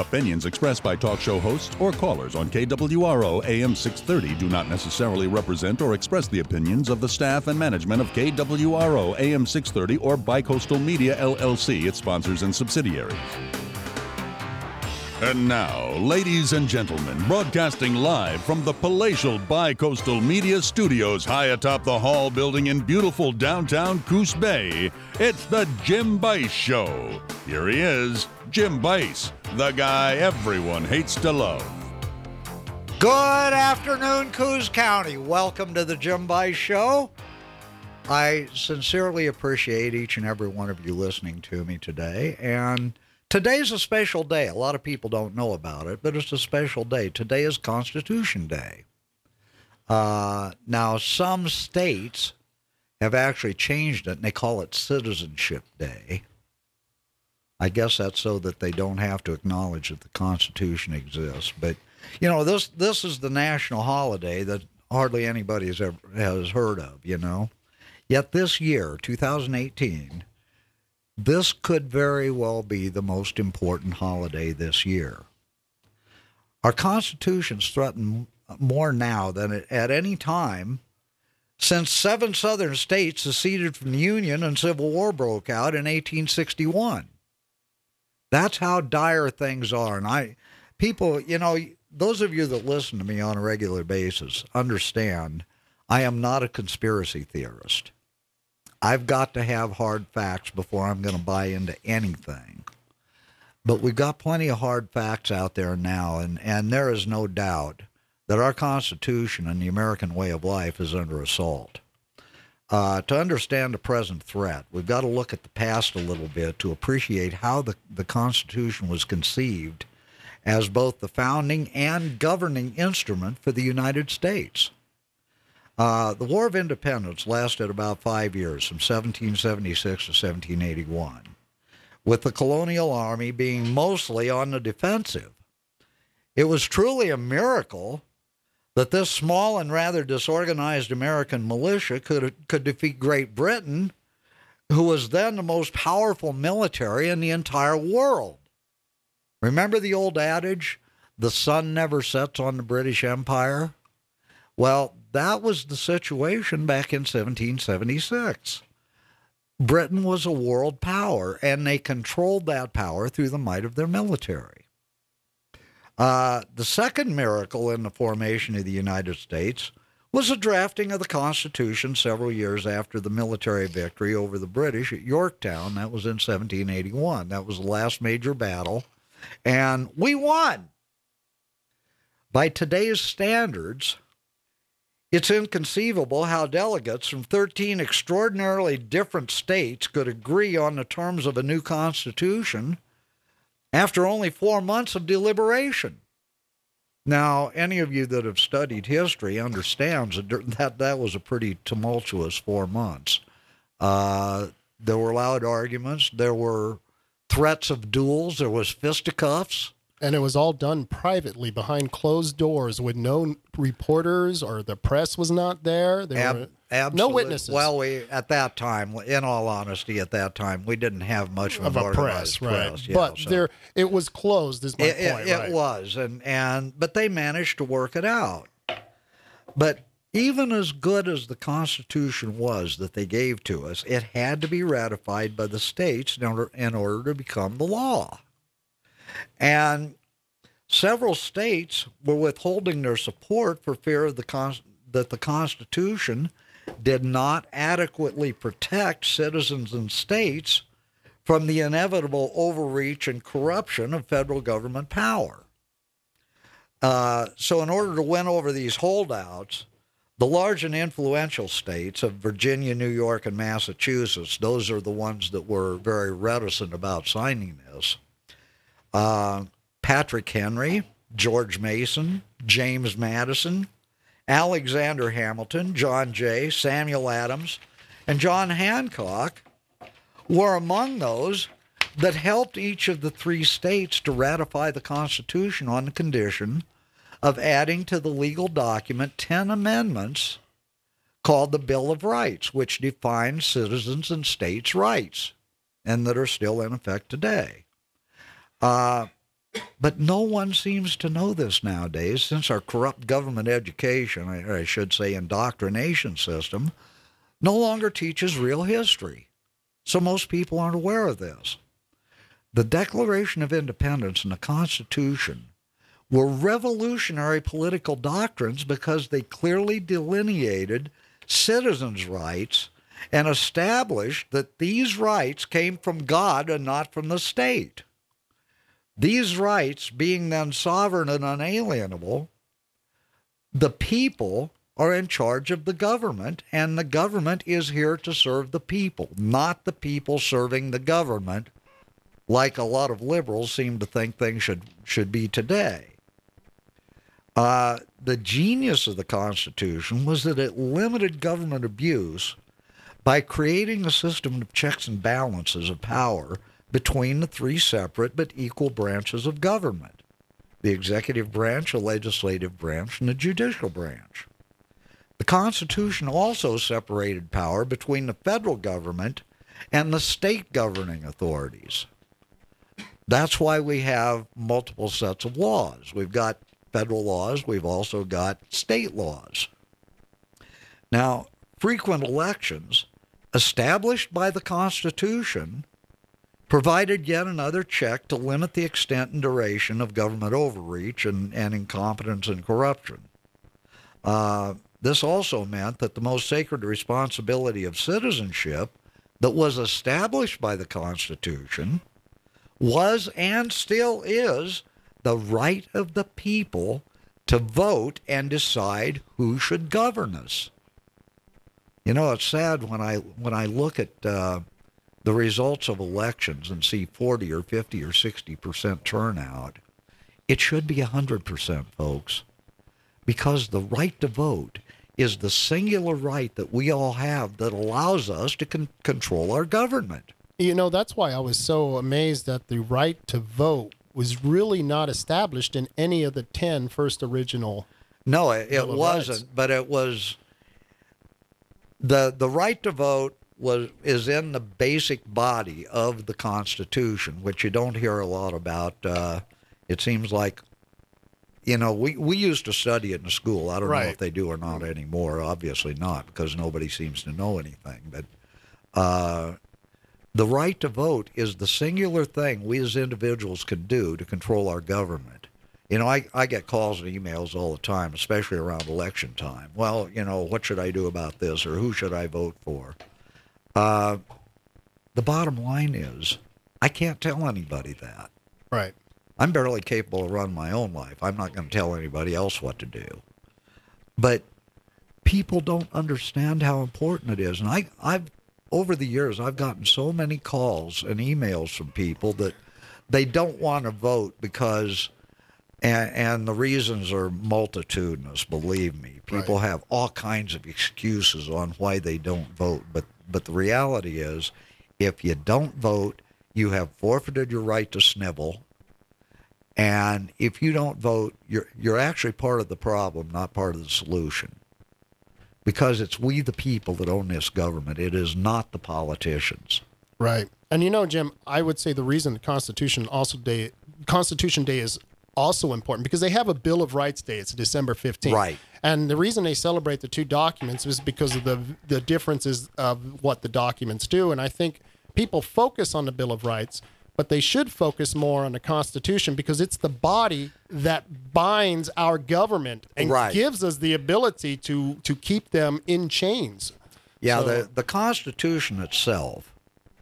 Opinions expressed by talk show hosts or callers on KWRO AM 630 do not necessarily represent or express the opinions of the staff and management of KWRO AM 630 or Bicoastal Media LLC, its sponsors and subsidiaries. And now, ladies and gentlemen, broadcasting live from the palatial Bicoastal Media Studios high atop the Hall building in beautiful downtown Coos Bay, it's the Jim Bice Show. Here he is, Jim Bice, the guy everyone hates to love. Good afternoon, Coos County. Welcome to the Jim Bice Show. I sincerely appreciate each and every one of you listening to me today, and today's a special day. A lot of people don't know about it, but it's a special day. Today is Constitution Day. Now, some states have actually changed it, and they call it Citizenship Day. I guess that's so that they don't have to acknowledge that the Constitution exists. But, you know, this is the national holiday that hardly anybody has heard of, you know. Yet this year, 2018, this could very well be the most important holiday this year. Our Constitution's threatened more now than at any time since 7 southern states seceded from the Union and Civil War broke out in 1861. That's how dire things are. And people, you know, those of you that listen to me on a regular basis understand I am not a conspiracy theorist. I've got to have hard facts before I'm going to buy into anything. But we've got plenty of hard facts out there now, and there is no doubt that our Constitution and the American way of life is under assault. To understand the present threat, we've got to look at the past a little bit to appreciate how the Constitution was conceived as both the founding and governing instrument for the United States. The War of Independence lasted about 5 years, from 1776 to 1781, with the colonial army being mostly on the defensive. It was truly a miracle that this small and rather disorganized American militia could defeat Great Britain, who was then the most powerful military in the entire world. Remember the old adage, the sun never sets on the British Empire? Well, that was the situation back in 1776. Britain was a world power, and they controlled that power through the might of their military. The second miracle in the formation of the United States was the drafting of the Constitution several years after the military victory over the British at Yorktown. That was in 1781. That was the last major battle, and we won. By today's standards, it's inconceivable how delegates from 13 extraordinarily different states could agree on the terms of a new Constitution after only 4 months of deliberation. Now, any of you that have studied history understands that was a pretty tumultuous 4 months. There were loud arguments. There were threats of duels. There was fisticuffs. And it was all done privately behind closed doors with no reporters, or the press was not there. There were no witnesses. Well, at that time, in all honesty, we didn't have much of a press, right? Yeah, but it was closed. Is my point? It was, but they managed to work it out. But even as good as the Constitution was that they gave to us, it had to be ratified by the states in order to become the law. And several states were withholding their support for fear of that the Constitution did not adequately protect citizens and states from the inevitable overreach and corruption of federal government power. So in order to win over these holdouts, the large and influential states of Virginia, New York, and Massachusetts, those are the ones that were very reticent about signing this. Patrick Henry, George Mason, James Madison, Alexander Hamilton, John Jay, Samuel Adams, and John Hancock were among those that helped each of the 3 states to ratify the Constitution on the condition of adding to the legal document 10 amendments called the Bill of Rights, which define citizens and states' rights, and that are still in effect today. But no one seems to know this nowadays, since our corrupt government education, or I should say indoctrination system, no longer teaches real history. So most people aren't aware of this. The Declaration of Independence and the Constitution were revolutionary political doctrines because they clearly delineated citizens' rights and established that these rights came from God and not from the state. These rights being then sovereign and unalienable, the people are in charge of the government, and the government is here to serve the people, not the people serving the government, like a lot of liberals seem to think things should be today. The genius of the Constitution was that it limited government abuse by creating a system of checks and balances of power between the three separate but equal branches of government: the executive branch, the legislative branch, and the judicial branch. The Constitution also separated power between the federal government and the state governing authorities. That's why we have multiple sets of laws. We've got federal laws. We've also got state laws. Now, frequent elections established by the Constitution provided yet another check to limit the extent and duration of government overreach and incompetence and corruption. This also meant that the most sacred responsibility of citizenship that was established by the Constitution was and still is the right of the people to vote and decide who should govern us. You know, it's sad when I look at the results of elections and see 40 or 50 or 60% turnout. It should be 100%, folks, because the right to vote is the singular right that we all have that allows us to control our government. You know, that's why I was so amazed that the right to vote was really not established in any of the 10 first original. No, it wasn't, but it was the right to vote is in the basic body of the Constitution, which you don't hear a lot about. It seems like, you know, we used to study it in school. I don't know if they do or not anymore. Obviously not, because nobody seems to know anything. But the right to vote is the singular thing we as individuals can do to control our government. You know, I get calls and emails all the time, especially around election time. Well, you know, what should I do about this, or who should I vote for? The bottom line is, I can't tell anybody that. Right. I'm barely capable of running my own life. I'm not going to tell anybody else what to do. But people don't understand how important it is. And I've over the years, I've gotten so many calls and emails from people that they don't want to vote because, and the reasons are multitudinous, believe me. People have all kinds of excuses on why they don't vote. But the reality is, if you don't vote, you have forfeited your right to snivel. And if you don't vote, you're actually part of the problem, not part of the solution. Because it's we the people that own this government. It is not the politicians. Right. And you know, Jim, I would say the reason the Constitution Day is also important because they have a Bill of Rights Day. It's December 15th. Right. And the reason they celebrate the two documents is because of the differences of what the documents do. And I think people focus on the Bill of Rights, but they should focus more on the Constitution because it's the body that binds our government and gives us the ability to keep them in chains. Yeah, so, the Constitution itself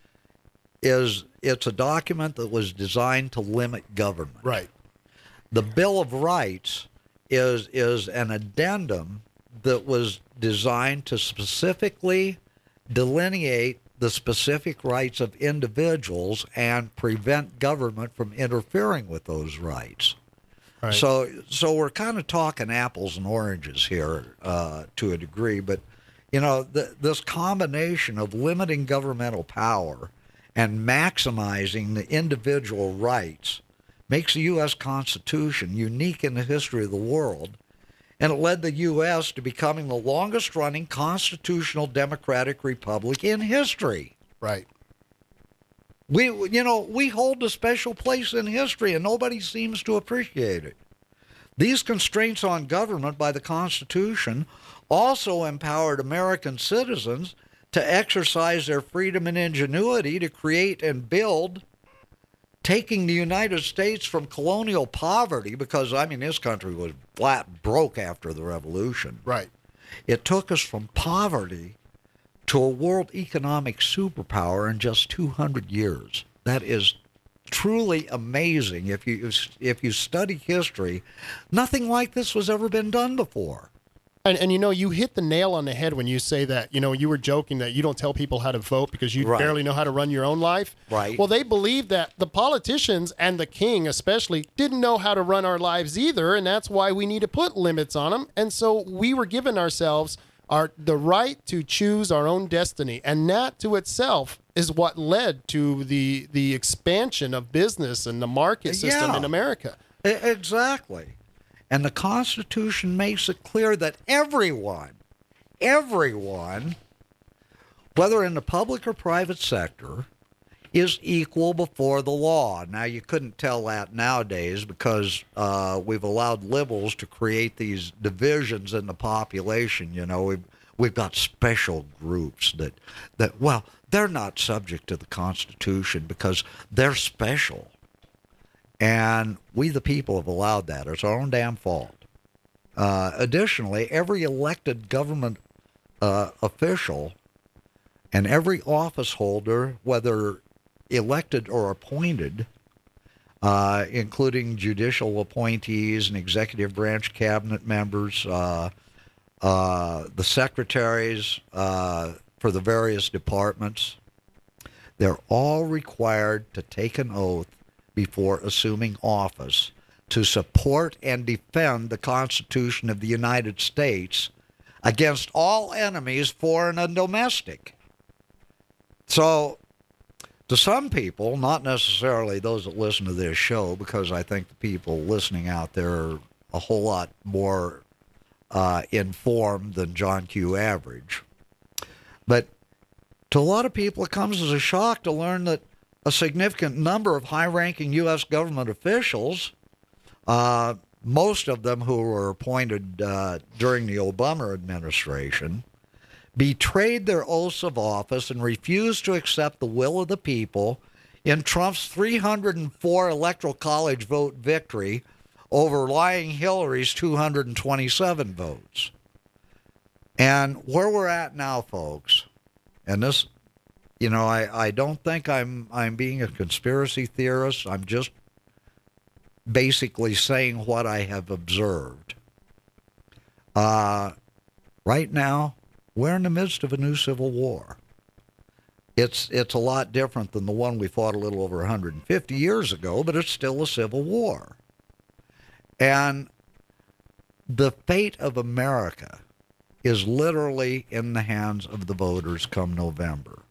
it's a document that was designed to limit government. Right. The Bill of Rights is an addendum that was designed to specifically delineate the specific rights of individuals and prevent government from interfering with those rights. Right. So we're kind of talking apples and oranges here to a degree, but you know this combination of limiting governmental power and maximizing the individual rights makes the U.S. Constitution unique in the history of the world, and it led the U.S. to becoming the longest-running constitutional democratic republic in history. Right. We hold a special place in history, and nobody seems to appreciate it. These constraints on government by the Constitution also empowered American citizens to exercise their freedom and ingenuity to create and build, taking the United States from colonial poverty, because, this country was flat broke after the Revolution. Right. It took us from poverty to a world economic superpower in just 200 years. That is truly amazing. If you study history, nothing like this was ever been done before. And you hit the nail on the head when you say that. You were joking that you don't tell people how to vote because you barely know how to run your own life. Right. Well, they believe that the politicians and the king especially didn't know how to run our lives either, and that's why we need to put limits on them. And so we were giving ourselves the right to choose our own destiny, and that to itself is what led to the expansion of business and the market system in America. Exactly. And the Constitution makes it clear that everyone, whether in the public or private sector, is equal before the law. Now, you couldn't tell that nowadays because we've allowed liberals to create these divisions in the population. We've got special groups that they're not subject to the Constitution because they're special. And we, the people, have allowed that. It's our own damn fault. Additionally, every elected government official and every office holder, whether elected or appointed, including judicial appointees and executive branch cabinet members, the secretaries for the various departments, they're all required to take an oath before assuming office to support and defend the Constitution of the United States against all enemies, foreign and domestic. So, to some people, not necessarily those that listen to this show, because I think the people listening out there are a whole lot more informed than John Q. Average. But to a lot of people, it comes as a shock to learn that a significant number of high-ranking U.S. government officials, most of them who were appointed during the Obama administration, betrayed their oaths of office and refused to accept the will of the people in Trump's 304 Electoral College vote victory over lying Hillary's 227 votes. And where we're at now, folks, and this, I don't think I'm being a conspiracy theorist. I'm just basically saying what I have observed. Right now, we're in the midst of a new civil war. It's a lot different than the one we fought a little over 150 years ago, but it's still a civil war. And the fate of America is literally in the hands of the voters come November.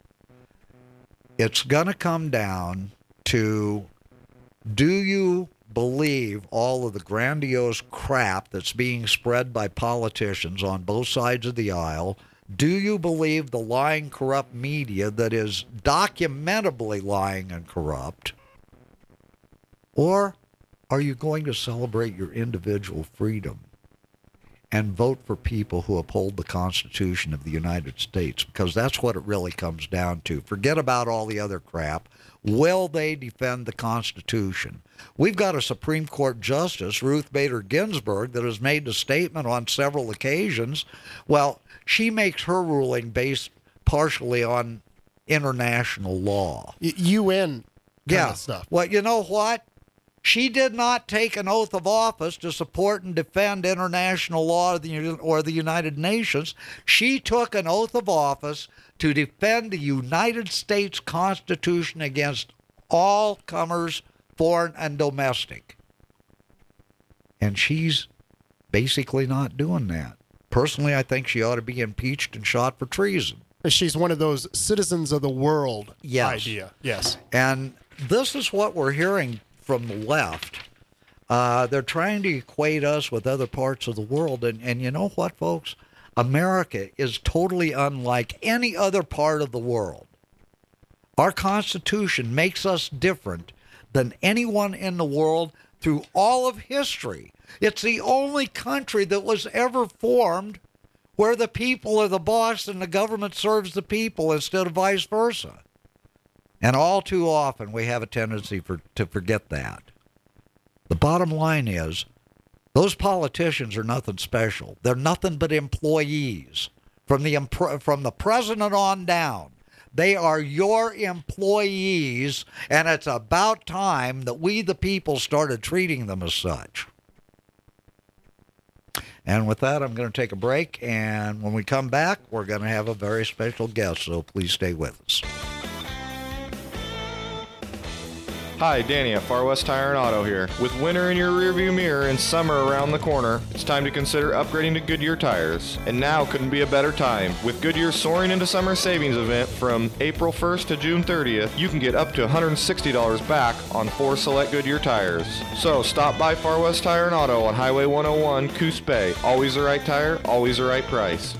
It's going to come down to, do you believe all of the grandiose crap that's being spread by politicians on both sides of the aisle? Do you believe the lying, corrupt media that is documentably lying and corrupt? Or are you going to celebrate your individual freedom and vote for people who uphold the Constitution of the United States? Because that's what it really comes down to. Forget about all the other crap. Will they defend the Constitution? We've got a Supreme Court Justice, Ruth Bader Ginsburg, that has made a statement on several occasions. Well, she makes her ruling based partially on international law. UN kind of stuff. Well, you know what? She did not take an oath of office to support and defend international law or the United Nations. She took an oath of office to defend the United States Constitution against all comers, foreign and domestic. And she's basically not doing that. Personally, I think she ought to be impeached and shot for treason. She's one of those citizens of the world idea. Yes. And this is what we're hearing from the left. They're trying to equate us with other parts of the world. And you know what, folks? America is totally unlike any other part of the world. Our Constitution makes us different than anyone in the world through all of history. It's the only country that was ever formed where the people are the boss and the government serves the people instead of vice versa. And all too often we have a tendency to forget that. The bottom line is, those politicians are nothing special. They're nothing but employees from the president on down. They are your employees, and it's about time that we, the people, started treating them as such. And with that, I'm going to take a break, and when we come back, we're going to have a very special guest, so please stay with us. Hi, Danny at Far West Tire and Auto here. With winter in your rearview mirror and summer around the corner, it's time to consider upgrading to Goodyear tires. And now couldn't be a better time. With Goodyear's Soaring into Summer Savings event from April 1st to June 30th, you can get up to $160 back on 4 select Goodyear tires. So stop by Far West Tire and Auto on Highway 101, Coos Bay. Always the right tire, always the right price.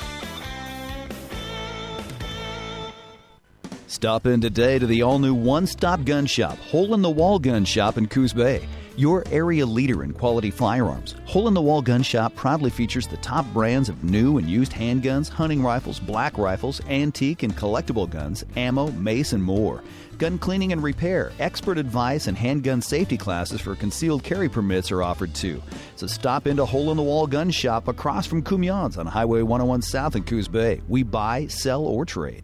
Stop in today to the all-new one-stop gun shop, Hole in the Wall Gun Shop in Coos Bay. Your area leader in quality firearms. Hole in the Wall Gun Shop proudly features the top brands of new and used handguns, hunting rifles, black rifles, antique and collectible guns, ammo, mace, and more. Gun cleaning and repair, expert advice, and handgun safety classes for concealed carry permits are offered too. So stop into Hole in the Wall Gun Shop across from Cumion's on Highway 101 South in Coos Bay. We buy, sell, or trade.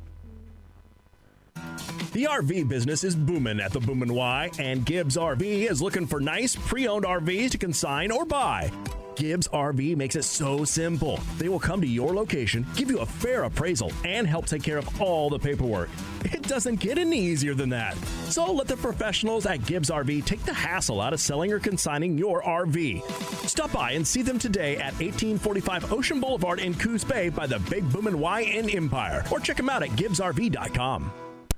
The RV business is booming at the Boomin' Y, and Gibbs RV is looking for nice pre-owned RVs to consign or buy. Gibbs RV makes it so simple. They will come to your location, give you a fair appraisal, and help take care of all the paperwork. It doesn't get any easier than that. So let the professionals at Gibbs RV take the hassle out of selling or consigning your RV. Stop by and see them today at 1845 Ocean Boulevard in Coos Bay by the Big Boomin' Y in Empire, or check them out at GibbsRV.com.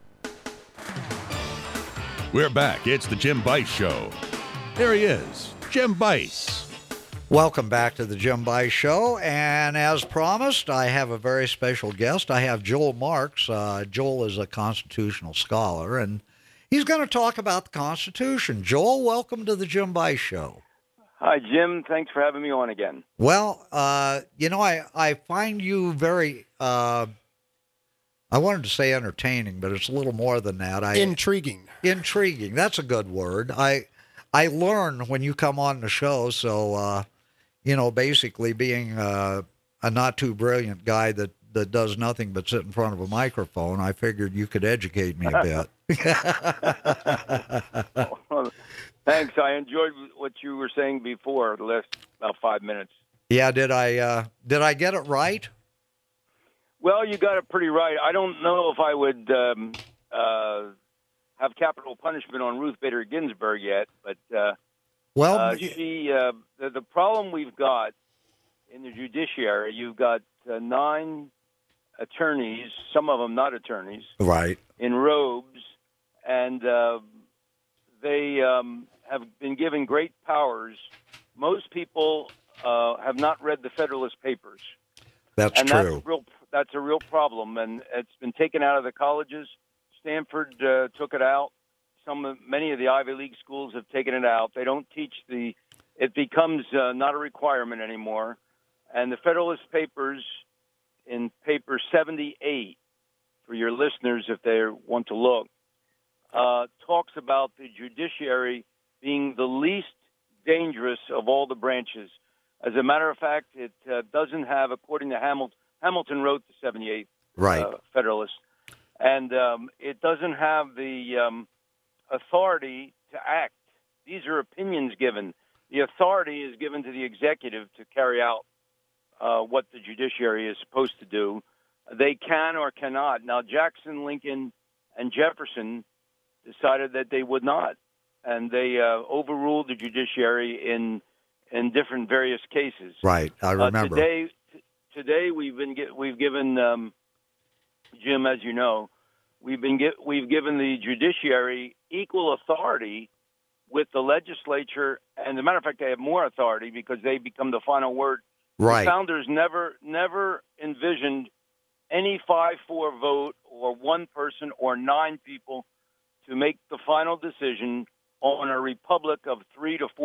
We're back. It's the Jim Bice Show. There he is, Jim Bice. Welcome back to the Jim Bice Show. And as promised, I have a very special guest. I have Joel Marks. Joel is a constitutional scholar, and he's going to talk about the Constitution. Joel, welcome to the Jim Bice Show. Hi, Jim. Thanks for having me on again. Well, I find you very... I wanted to say entertaining, but it's a little more than that. Intriguing. Intriguing. That's a good word. I learn when you come on the show. So, basically being a not too brilliant guy that does nothing but sit in front of a microphone, I figured you could educate me a bit. Well, thanks. I enjoyed what you were saying before the last about 5 minutes. Yeah. Did I get it right? Well, you got it pretty right. I don't know if I would have capital punishment on Ruth Bader Ginsburg yet, but the problem we've got in the judiciary, you've got 9 attorneys, some of them not attorneys, right, in robes, and they have been given great powers. Most people have not read the Federalist Papers. That's true. That's a real problem, and it's been taken out of the colleges. Stanford took it out. Many of the Ivy League schools have taken it out. They don't teach it becomes not a requirement anymore. And the Federalist Papers, in paper 78, for your listeners if they want to look, talks about the judiciary being the least dangerous of all the branches. As a matter of fact, it doesn't have, according to Hamilton wrote the 78th Federalist, and it doesn't have the authority to act. These are opinions given. The authority is given to the executive to carry out what the judiciary is supposed to do. They can or cannot. Now, Jackson, Lincoln, and Jefferson decided that they would not, and they overruled the judiciary in different various cases. Right, I remember. Today we've given Jim, as you know, we've given the judiciary equal authority with the legislature, and as a matter of fact, they have more authority because they become the final word. Right. The founders never envisioned any 5-4 vote or one person person or 9 people to make the final decision on a republic of 300 to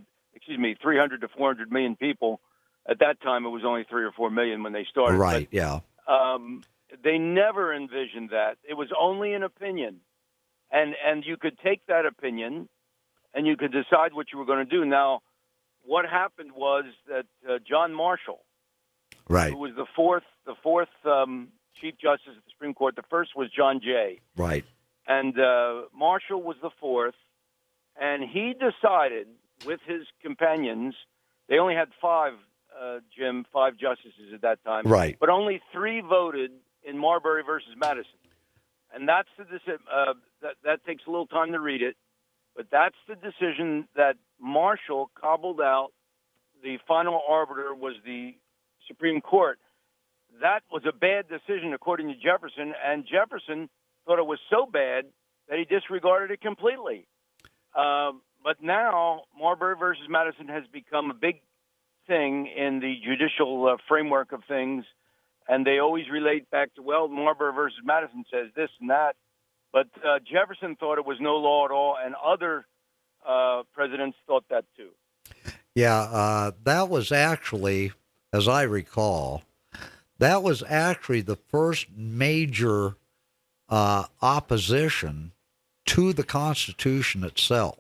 400 million people. At that time, it was only 3 or 4 million when they started. Right, but, yeah. They never envisioned that. It was only an opinion. And you could take that opinion and you could decide what you were going to do. Now, what happened was that John Marshall, right, who was the fourth Chief Justice of the Supreme Court, the first was John Jay. Right. And Marshall was the fourth. And he decided with his companions, they only had 5, Jim, 5 justices at that time. Right. But only 3 voted in Marbury versus Madison. And that's the decision. That takes a little time to read it. But that's the decision that Marshall cobbled out. The final arbiter was the Supreme Court. That was a bad decision, according to Jefferson. And Jefferson thought it was so bad that he disregarded it completely. But now Marbury versus Madison has become a big thing in the judicial framework of things, and they always relate back to, well, Marbury versus Madison says this and that. But Jefferson thought it was no law at all, and other presidents thought that too. Yeah, that was actually, as I recall, that was actually the first major opposition to the Constitution itself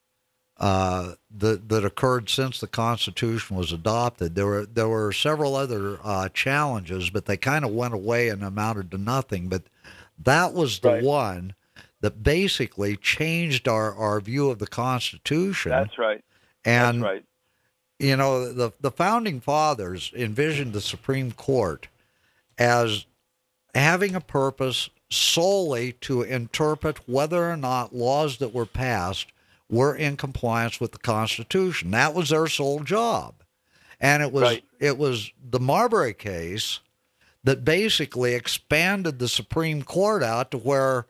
that occurred since the Constitution was adopted. There were several other challenges, but they kind of went away and amounted to nothing. But that was the one that basically changed our view of the Constitution. That's right. And, that's right. You know, the Founding Fathers envisioned the Supreme Court as having a purpose solely to interpret whether or not laws that were passed were in compliance with the Constitution. That was their sole job. And it was the Marbury case that basically expanded the Supreme Court out to where,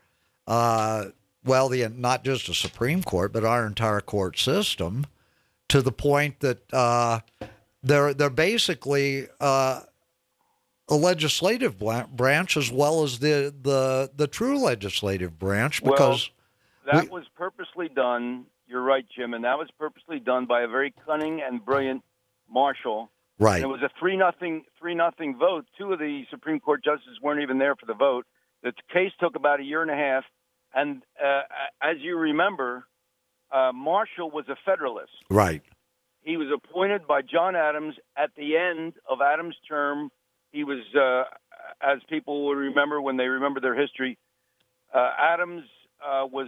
not just the Supreme Court, but our entire court system, to the point that they're basically a legislative branch as well as the true legislative branch, because that was purposely done. You're right, Jim, and that was purposely done by a very cunning and brilliant Marshall. Right. And it was a 3-0 vote. 2 of the Supreme Court justices weren't even there for the vote. The case took about a year and a half, and as you remember, Marshall was a Federalist. Right. He was appointed by John Adams at the end of Adams' term. He was, as people will remember when they remember their history, Adams was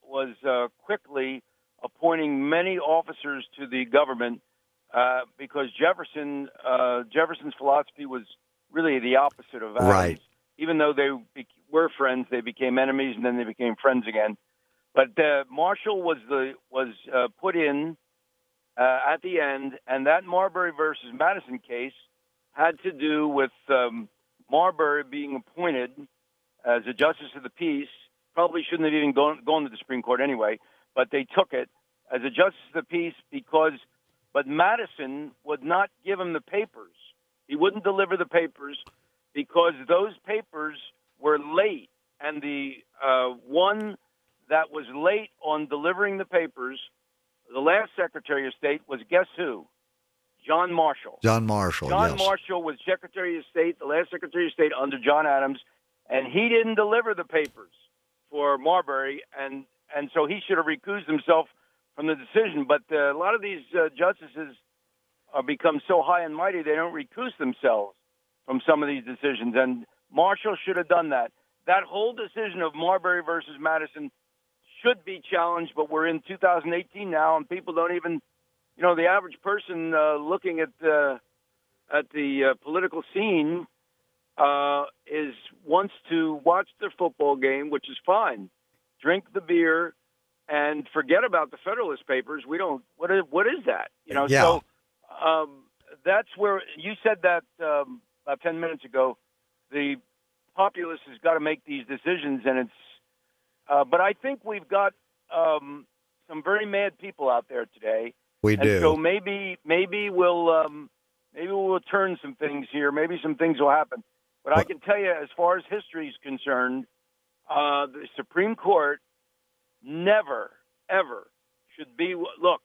quickly appointing many officers to the government because Jefferson's philosophy was really the opposite of Adams. Right. Even though they were friends, they became enemies, and then they became friends again. But Marshall was put in at the end, and that Marbury versus Madison case had to do with Marbury being appointed as a justice of the peace. Probably shouldn't have even gone to the Supreme Court anyway, but they took it as a justice of the peace but Madison would not give him the papers. He wouldn't deliver the papers because those papers were late, and the one that was late on delivering the papers, the last Secretary of State, was guess who? John Marshall. John Marshall, John yes. Marshall was Secretary of State, the last Secretary of State under John Adams, and he didn't deliver the papers for Marbury, and so he should have recused himself from the decision. But a lot of these justices become so high and mighty, they don't recuse themselves from some of these decisions, and Marshall should have done that. That whole decision of Marbury versus Madison should be challenged, but we're in 2018 now, and people don't even, the average person looking at the political scene wants to watch the football game, which is fine, drink the beer, and forget about the Federalist Papers. We don't. What is that? Yeah. So that's where you said that about 10 minutes ago. The populace has got to make these decisions, and it's. But I think we've got some very mad people out there today. We do. So maybe we'll turn some things here. Maybe some things will happen. But I can tell you, as far as history is concerned, The Supreme Court never, ever should be. Look,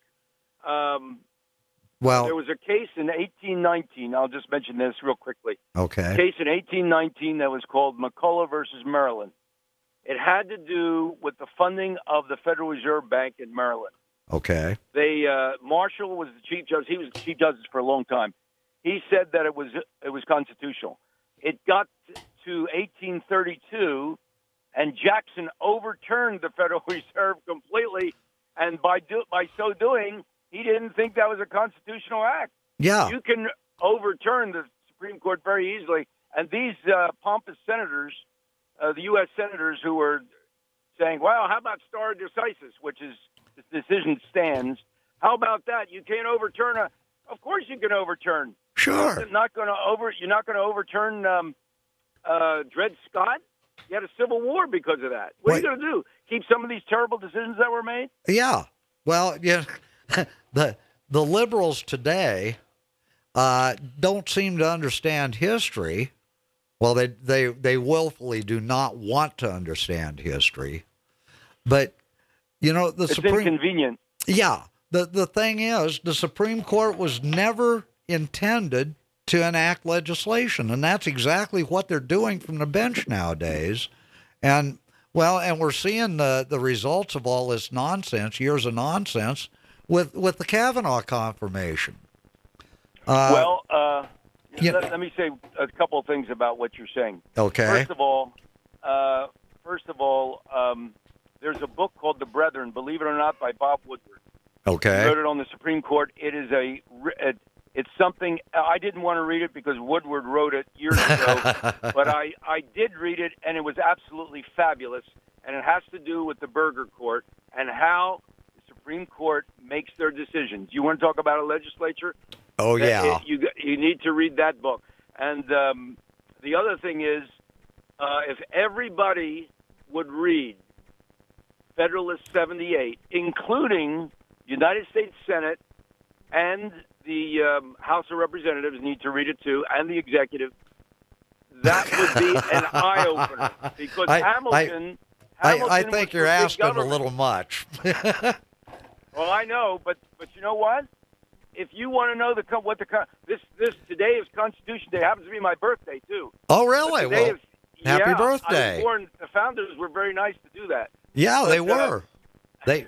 Well, there was a case in 1819. I'll just mention this real quickly. okay. A case in 1819 that was called McCullough versus Maryland. It had to do with the funding of the Federal Reserve Bank in Maryland. Okay. Marshall was the chief judge. He was the chief justice for a long time. He said that it was constitutional. It got to 1832, and Jackson overturned the Federal Reserve completely. And by so doing, he didn't think that was a constitutional act. Yeah. You can overturn the Supreme Court very easily. And these pompous senators, the U.S. senators who were saying, well, how about stare decisis, which is the decision stands. How about that? You can't overturn of course you can overturn. Sure. You're not going to overturn Dred Scott? You had a civil war because of that. What are you going to do? Keep some of these terrible decisions that were made? Yeah. Well, yeah. The liberals today don't seem to understand history. Well, they willfully do not want to understand history. But It's inconvenient. Yeah. The thing is, the Supreme Court was never intended to enact legislation, and that's exactly what they're doing from the bench nowadays. And we're seeing the results of all this nonsense, years of nonsense, with the Kavanaugh confirmation. Let me say a couple of things about what you're saying. Okay. First of all, there's a book called The Brethren, believe it or not, by Bob Woodward. Okay. He wrote it on the Supreme Court. It's something I didn't want to read it because Woodward wrote it years ago, but I did read it, and it was absolutely fabulous. And it has to do with the Burger Court and how the Supreme Court makes their decisions. You want to talk about a legislature? Oh, yeah. You need to read that book. And the other thing is, if everybody would read Federalist 78, including United States Senate and the House of Representatives need to read it too, and the executive, that would be an eye-opener. Because Hamilton I think you're asking government. a little much. Well, I know, but you know what? If you want to know this today is Constitution Day. It happens to be my birthday too. Oh, really? Well, happy birthday! I was born. The founders were very nice to do that. Yeah, they were. They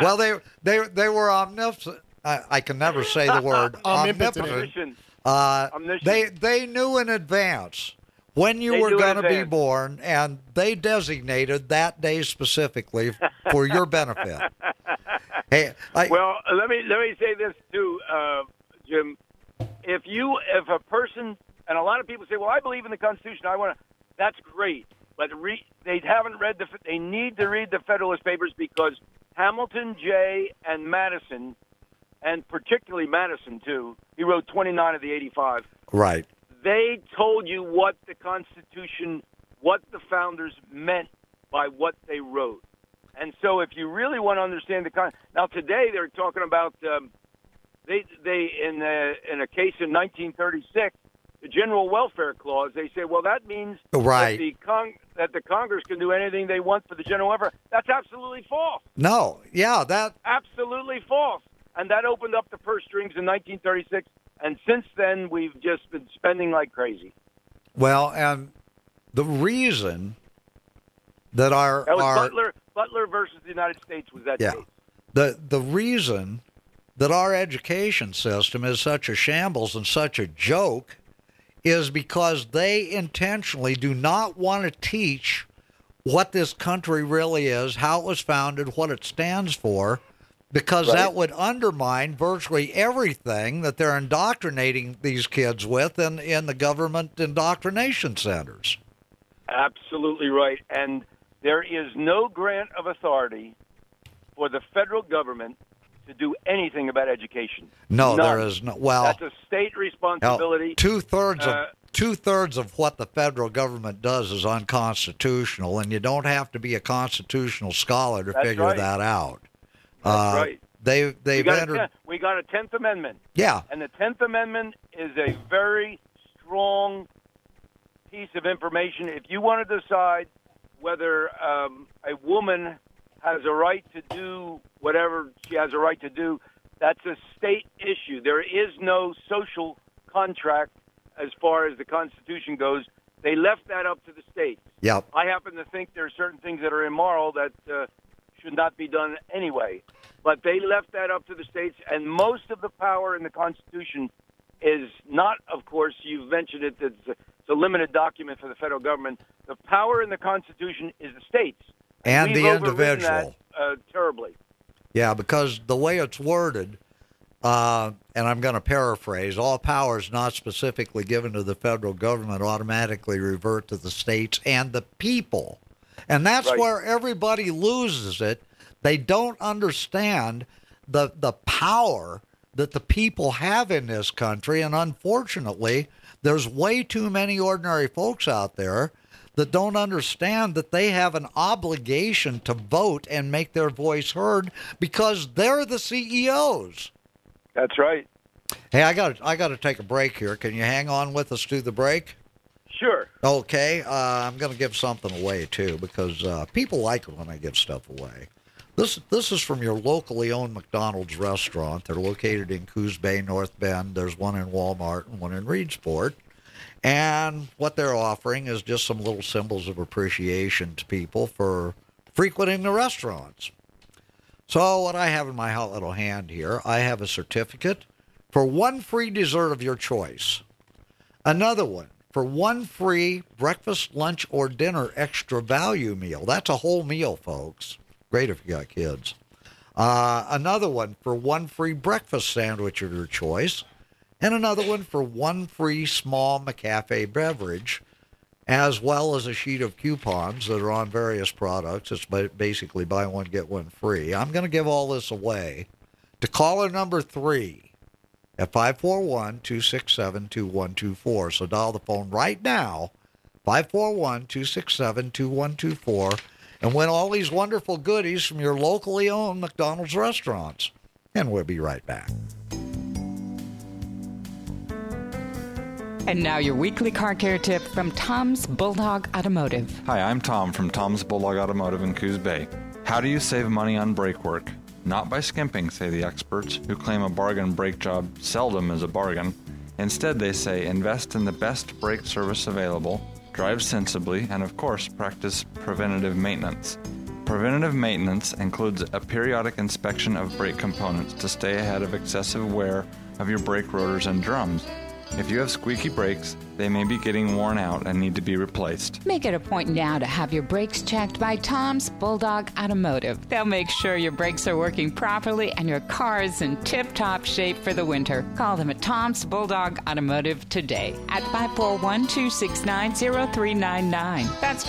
were omnipotent. I can never say the word omnipotent. Omniscient. They knew in advance when you were going to be born, and they designated that day specifically for your benefit. Hey, let me say this too, Jim. If a person, and a lot of people say, "Well, I believe in the Constitution. I want to." That's great, but they haven't read they need to read the Federalist Papers because Hamilton, Jay, and Madison, and particularly Madison too. He wrote 29 of the 85. Right. They told you what the Constitution, what the founders meant by what they wrote. And so if you really want to understand now today they're talking about they in a case in 1936, the General Welfare Clause, they say, well, that means right. that the Congress can do anything they want for the general welfare. That's absolutely false. No, yeah, that absolutely false. And that opened up the purse strings in 1936, and since then we've just been spending like crazy. Well, and the reason that Butler versus the United States was that case. The reason that our education system is such a shambles and such a joke is because they intentionally do not want to teach what this country really is, how it was founded, what it stands for, because that would undermine virtually everything that they're indoctrinating these kids with in the government indoctrination centers. Absolutely right. And there is no grant of authority for the federal government to do anything about education. No, None. there is no. Well, that's a state responsibility. Two-thirds of what the federal government does is unconstitutional, and you don't have to be a constitutional scholar to figure that out. That's right. We got a 10th Amendment. Yeah. And the 10th Amendment is a very strong piece of information. If you want to decide whether a woman has a right to do whatever she has a right to do. That's a state issue. There is no social contract as far as the Constitution goes. They left that up to the states. Yep. I happen to think there are certain things that are immoral that should not be done anyway. But they left that up to the states, and most of the power in the Constitution is not, of course, you've mentioned it, it's a limited document for the federal government. The power in the Constitution is the states. And we've the overridden individual. that, terribly. Yeah, because the way it's worded, and I'm going to paraphrase, all powers not specifically given to the federal government automatically revert to the states and the people. And that's Right. where everybody loses it. They don't understand the power that the people have in this country. And unfortunately, there's way too many ordinary folks out there that don't understand that they have an obligation to vote and make their voice heard because they're the CEOs. That's right. Hey, I got to take a break here. Can you hang on with us through the break? Sure. Okay. I'm going to give something away too because people like it when I give stuff away. This is from your locally owned McDonald's restaurant. They're located in Coos Bay, North Bend. There's one in Walmart and one in Reedsport. And what they're offering is just some little symbols of appreciation to people for frequenting the restaurants. So what I have in my hot little hand here, I have a certificate for one free dessert of your choice. Another one for one free breakfast, lunch, or dinner extra value meal. That's a whole meal, folks. Great if you got kids. Another one for one free breakfast sandwich of your choice. And another one for one free small McCafe beverage, as well as a sheet of coupons that are on various products. It's basically buy one, get one free. I'm going to give all this away to caller number 3 at 541-267-2124. So dial the phone right now, 541-267-2124, and win all these wonderful goodies from your locally owned McDonald's restaurants. And we'll be right back. And now your weekly car care tip from Tom's Bulldog Automotive. Hi, I'm Tom from Tom's Bulldog Automotive in Coos Bay. How do you save money on brake work? Not by skimping, say the experts, who claim a bargain brake job seldom is a bargain. Instead, they say invest in the best brake service available, drive sensibly, and of course, practice preventative maintenance. Preventative maintenance includes a periodic inspection of brake components to stay ahead of excessive wear of your brake rotors and drums. If you have squeaky brakes, they may be getting worn out and need to be replaced. Make it a point now to have your brakes checked by Tom's Bulldog Automotive. They'll make sure your brakes are working properly and your car is in tip-top shape for the winter. Call them at Tom's Bulldog Automotive today at 541-269-0399. That's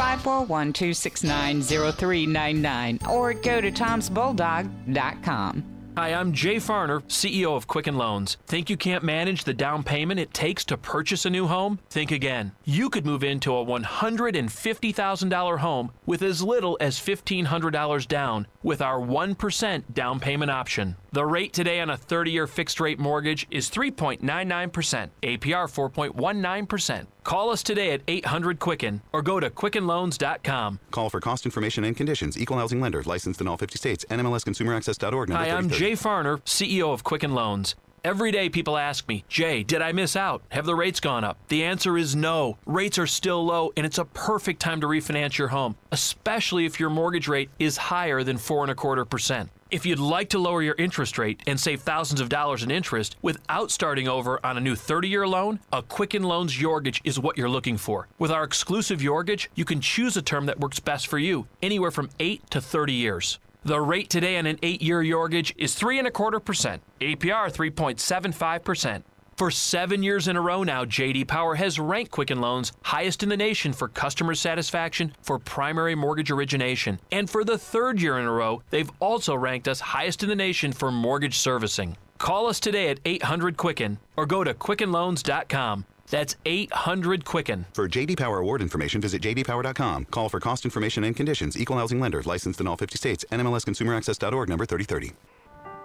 541-269-0399. Or go to tomsbulldog.com. Hi, I'm Jay Farner, CEO of Quicken Loans. Think you can't manage the down payment it takes to purchase a new home? Think again. You could move into a $150,000 home with as little as $1,500 down with our 1% down payment option. The rate today on a 30-year fixed-rate mortgage is 3.99%, APR 4.19%. Call us today at 800-QUICKEN or go to QuickenLoans.com. Call for cost information and conditions. Equal housing lender. Licensed in all 50 states. NMLSConsumerAccess.org. Hi, I'm Jay Farner, CEO of Quicken Loans. Every day people ask me, Jay, did I miss out? Have the rates gone up? The answer is no. Rates are still low, and it's a perfect time to refinance your home, especially if your mortgage rate is higher than 4.25%. If you'd like to lower your interest rate and save thousands of dollars in interest without starting over on a new 30-year loan, a Quicken Loans Yorgage is what you're looking for. With our exclusive Yorgage, you can choose a term that works best for you, anywhere from 8 to 30 years. The rate today on an 8-year Yorgage is 3.25%, APR 3.75%. For 7 years in a row now, J.D. Power has ranked Quicken Loans highest in the nation for customer satisfaction for primary mortgage origination. And for the 3rd year in a row, they've also ranked us highest in the nation for mortgage servicing. Call us today at 800-QUICKEN or go to QuickenLoans.com. That's 800-QUICKEN. For J.D. Power award information, visit jdpower.com. Call for cost information and conditions. Equal housing lender. Licensed in all 50 states. NMLSConsumerAccess.org. Number 3030.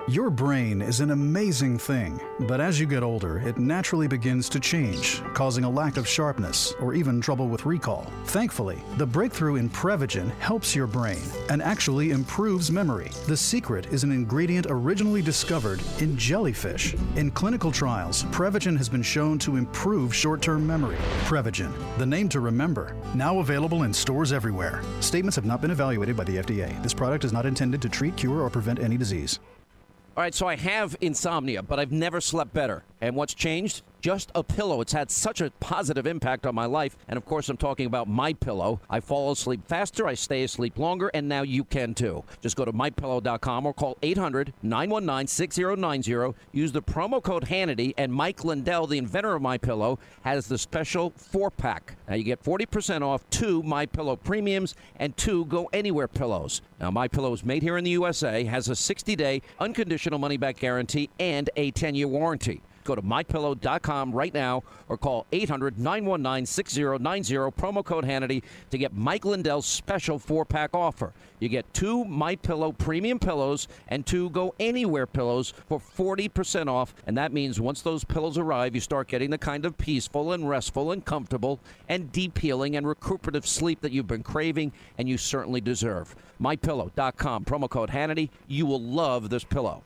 Your brain is an amazing thing, but as you get older, it naturally begins to change, causing a lack of sharpness or even trouble with recall. Thankfully, the breakthrough in Prevagen helps your brain and actually improves memory. The secret is an ingredient originally discovered in jellyfish. In clinical trials, Prevagen has been shown to improve short-term memory. Prevagen, the name to remember, now available in stores everywhere. Statements have not been evaluated by the FDA. This product is not intended to treat, cure, or prevent any disease. All right, so I have insomnia, but I've never slept better. And what's changed? Just a pillow. It's had such a positive impact on my life. And of course, I'm talking about MyPillow. I fall asleep faster, I stay asleep longer, and now you can too. Just go to mypillow.com or call 800-919-6090. Use the promo code Hannity, and Mike Lindell, the inventor of MyPillow, has the special 4-pack. Now you get 40% off 2 MyPillow premiums and 2 Go Anywhere pillows. Now MyPillow is made here in the USA, has a 60-day unconditional money-back guarantee and a 10-year warranty. Go to MyPillow.com right now or call 800-919-6090, promo code Hannity, to get Mike Lindell's special 4-pack offer. You get 2 MyPillow premium pillows and 2 Go Anywhere pillows for 40% off, and that means once those pillows arrive, you start getting the kind of peaceful and restful and comfortable and deep healing and recuperative sleep that you've been craving and you certainly deserve. MyPillow.com, promo code Hannity. You will love this pillow.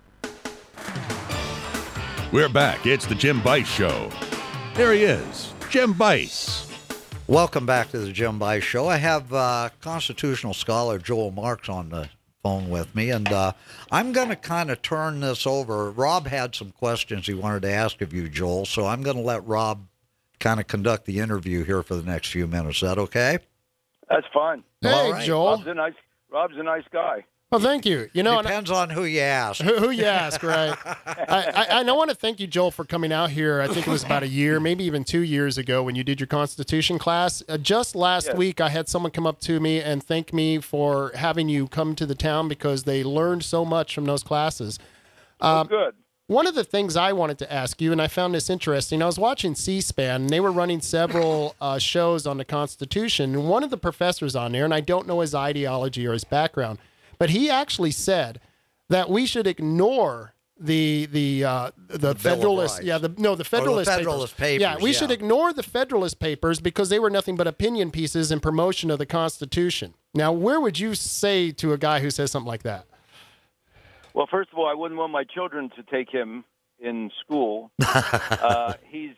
We're back. It's the Jim Bice Show. There he is, Jim Bice. Welcome back to the Jim Bice Show. I have constitutional scholar Joel Marks on the phone with me, and I'm going to kind of turn this over. Rob had some questions he wanted to ask of you, Joel, so I'm going to let Rob kind of conduct the interview here for the next few minutes. Is that okay? That's fine. Hey, right. Joel. Rob's a nice guy. Well, thank you. You know, depends on who you ask. Who you ask, right? I want to thank you, Joel, for coming out here. I think it was about a year, maybe even 2 years ago, when you did your Constitution class. Just last week, I had someone come up to me and thank me for having you come to the town because they learned so much from those classes. Good. One of the things I wanted to ask you, and I found this interesting, I was watching C-SPAN, and they were running several shows on the Constitution, and one of the professors on there, and I don't know his ideology or his background, but he actually said that we should ignore the Federalist, the Federalist Papers. Yeah, we should ignore the Federalist Papers because they were nothing but opinion pieces in promotion of the Constitution. Now, where would you say to a guy who says something like that? Well, first of all, I wouldn't want my children to take him in school. He's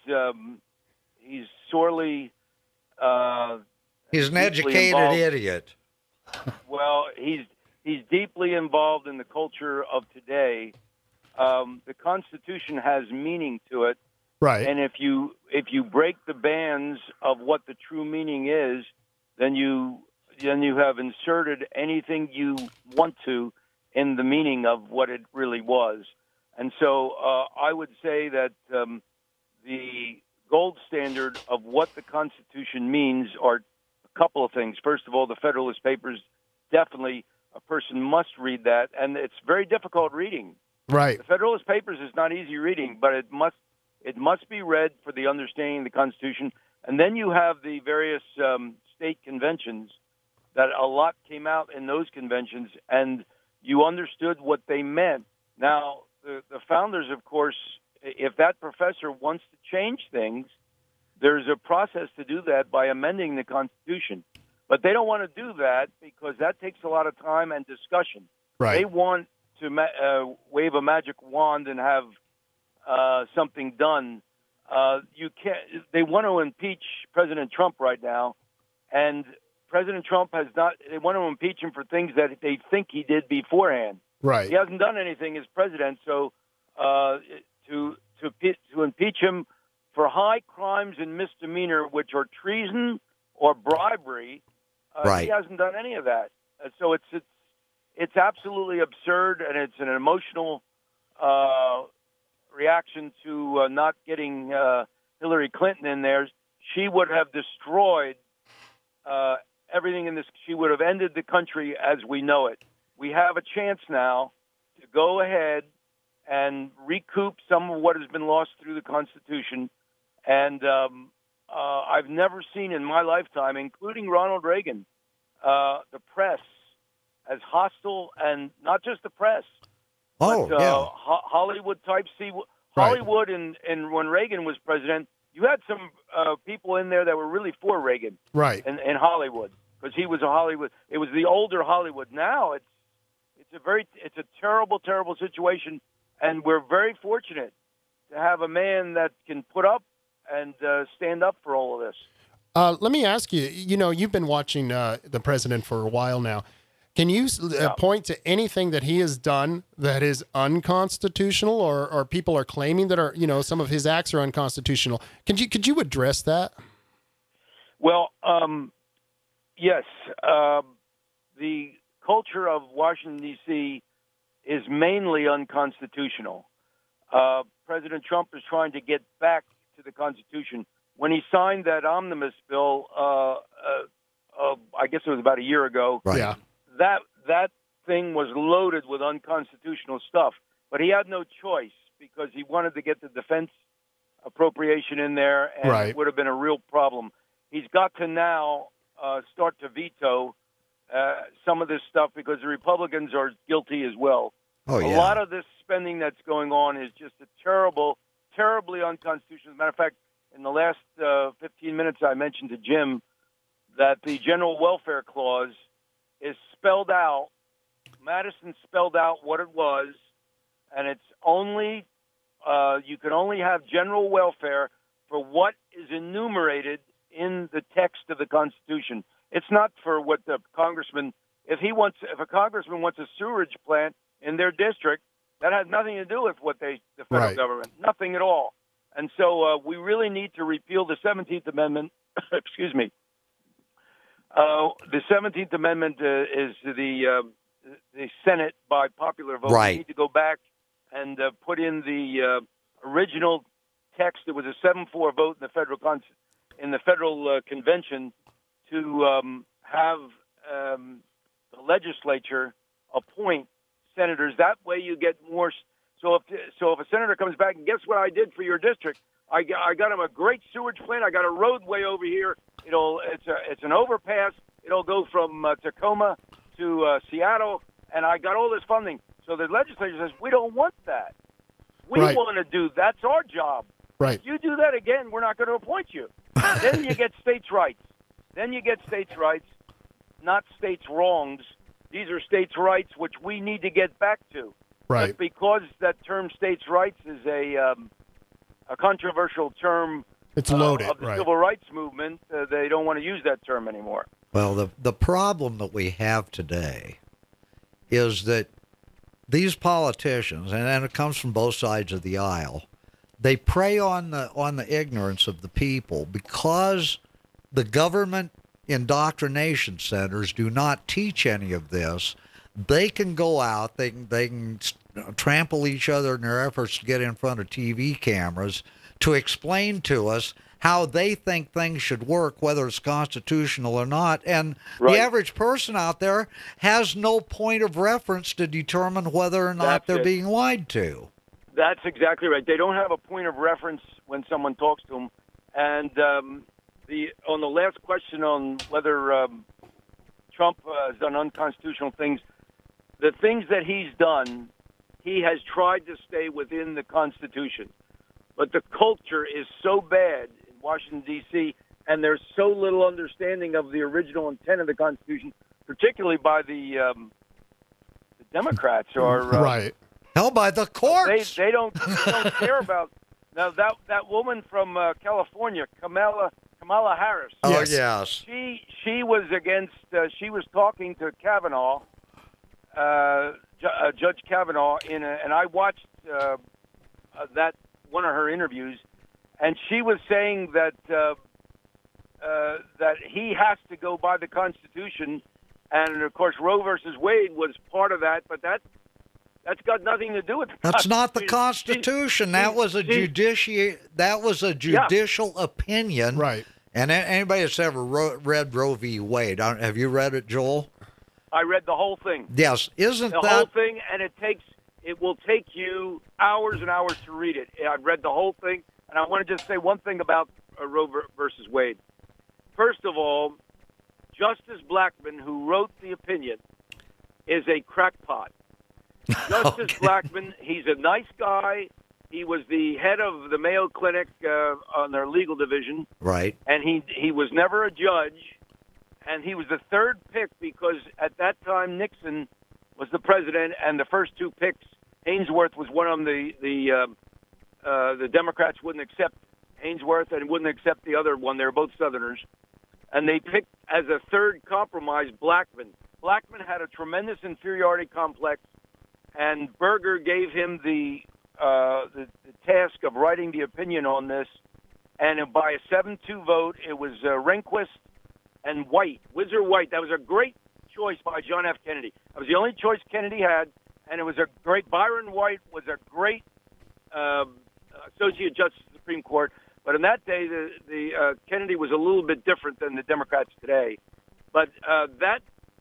sorely. He's an educated idiot. Well, he's deeply involved in the culture of today. The Constitution has meaning to it, right? And if you break the bands of what the true meaning is, then you have inserted anything you want to in the meaning of what it really was. And so I would say that the gold standard of what the Constitution means are a couple of things. First of all, the Federalist Papers, definitely a person must read that, and it's very difficult reading. Right. The Federalist Papers is not easy reading, but it must be read for the understanding of the Constitution. And then you have the various state conventions that a lot came out in those conventions, and you understood what they meant. Now, the founders, of course, if that professor wants to change things, there's a process to do that by amending the Constitution. But they don't want to do that because that takes a lot of time and discussion. Right. They want to wave a magic wand and have something done. You can't. They want to impeach President Trump right now, and President Trump has not. They want to impeach him for things that they think he did beforehand. Right. He hasn't done anything as president, so to impeach him for high crimes and misdemeanor, which are treason or bribery, right. He hasn't done any of that. So it's absolutely absurd, and it's an emotional reaction to not getting Hillary Clinton in there. She would have destroyed everything in this. She would have ended the country as we know it. We have a chance now to go ahead and recoup some of what has been lost through the Constitution. And I've never seen in my lifetime, including Ronald Reagan, the press as hostile, and not just the press, Oh, but, yeah. Hollywood type. See, Hollywood and when Reagan was president, you had some people in there that were really for Reagan. Right. In Hollywood, because he was a Hollywood. It was the older Hollywood. Now it's a terrible, terrible situation, and we're very fortunate to have a man that can put up and stand up for all of this. Let me ask you, you've been watching the president for a while now. Can you point to anything that he has done that is unconstitutional or people are claiming that are, some of his acts are unconstitutional? Could you address that? Well, yes. The culture of Washington, D.C. is mainly unconstitutional. President Trump is trying to get back to the Constitution. When he signed that omnibus bill, I guess it was about a year ago, Right. Yeah. that thing was loaded with unconstitutional stuff. But he had no choice because he wanted to get the defense appropriation in there, and Right. it would have been a real problem. He's got to now start to veto some of this stuff because the Republicans are guilty as well. Oh, yeah. A lot of this spending that's going on is just terribly unconstitutional. As a matter of fact, in the last 15 minutes, I mentioned to Jim that the General Welfare Clause is spelled out. Madison spelled out what it was, and it's only you can only have general welfare for what is enumerated in the text of the Constitution. It's not for what the congressman. If a congressman wants a sewerage plant in their district, that has nothing to do with what the federal Right. government, nothing at all. And so we really need to repeal the 17th Amendment. Excuse me. The 17th Amendment is the Senate by popular vote. Right. We need to go back and put in the original text. It was a 7-4 vote in the federal convention to have the legislature appoint senators. That way, you get more. So if a senator comes back and guess what I did for your district, I got him a great sewage plant. I got a roadway over here. It's an overpass. It'll go from Tacoma to Seattle, and I got all this funding. So the legislature says we don't want that. We Right. want to do. That's our job. Right. If you do that again, we're not going to appoint you. Then you get states' rights. Not states' wrongs. These are states' rights, which we need to get back to. Right. But because that term states' rights is a controversial term It's loaded. of the Right. civil rights movement, they don't want to use that term anymore. Well, the problem that we have today is that these politicians, and it comes from both sides of the aisle, they prey on the ignorance of the people because the government indoctrination centers do not teach any of this. They can go out, they can trample each other in their efforts to get in front of TV cameras to explain to us how they think things should work, whether it's constitutional or not. And Right. the average person out there has no point of reference to determine whether or not That's they're it. being lied to. That's exactly right. They don't have a point of reference when someone talks to them. And on the last question on whether Trump has done unconstitutional things, the things that he's done, he has tried to stay within the Constitution. But the culture is so bad in Washington, D.C., and there's so little understanding of the original intent of the Constitution, particularly by the Democrats or Right. Hell, by the courts. They don't care about. Now that woman from California, Kamala Harris. Oh, Yes. yes. She was against. She was talking to Kavanaugh, Judge Kavanaugh, and I watched that one of her interviews, and she was saying that that he has to go by the Constitution, and of course Roe versus Wade was part of that, but that's got nothing to do with the That's not the Constitution. Constitution. That was a judicial opinion. Right. And anybody that's ever read Roe v. Wade, have you read it, Joel? I read the whole thing. Yes. Isn't The that whole thing, and it will take you hours and hours to read it. I've read the whole thing, and I want to just say one thing about Roe versus Wade. First of all, Justice Blackmun, who wrote the opinion, is a crackpot. Justice Blackmun, he's a nice guy. He was the head of the Mayo Clinic on their legal division. Right. And he was never a judge. And he was the third pick because at that time Nixon was the president, and the first two picks, Ainsworth was one of them. The Democrats wouldn't accept Ainsworth and wouldn't accept the other one. They were both Southerners. And they picked as a third compromise Blackmun. Blackmun had a tremendous inferiority complex, and Berger gave him the task of writing the opinion on this. And by a 7-2 vote, it was Rehnquist and White, Whizzer White. That was a great choice by John F. Kennedy. That was the only choice Kennedy had, and it was a great. Byron White was a great Associate Justice of the Supreme Court. But in that day, the Kennedy was a little bit different than the Democrats today. But that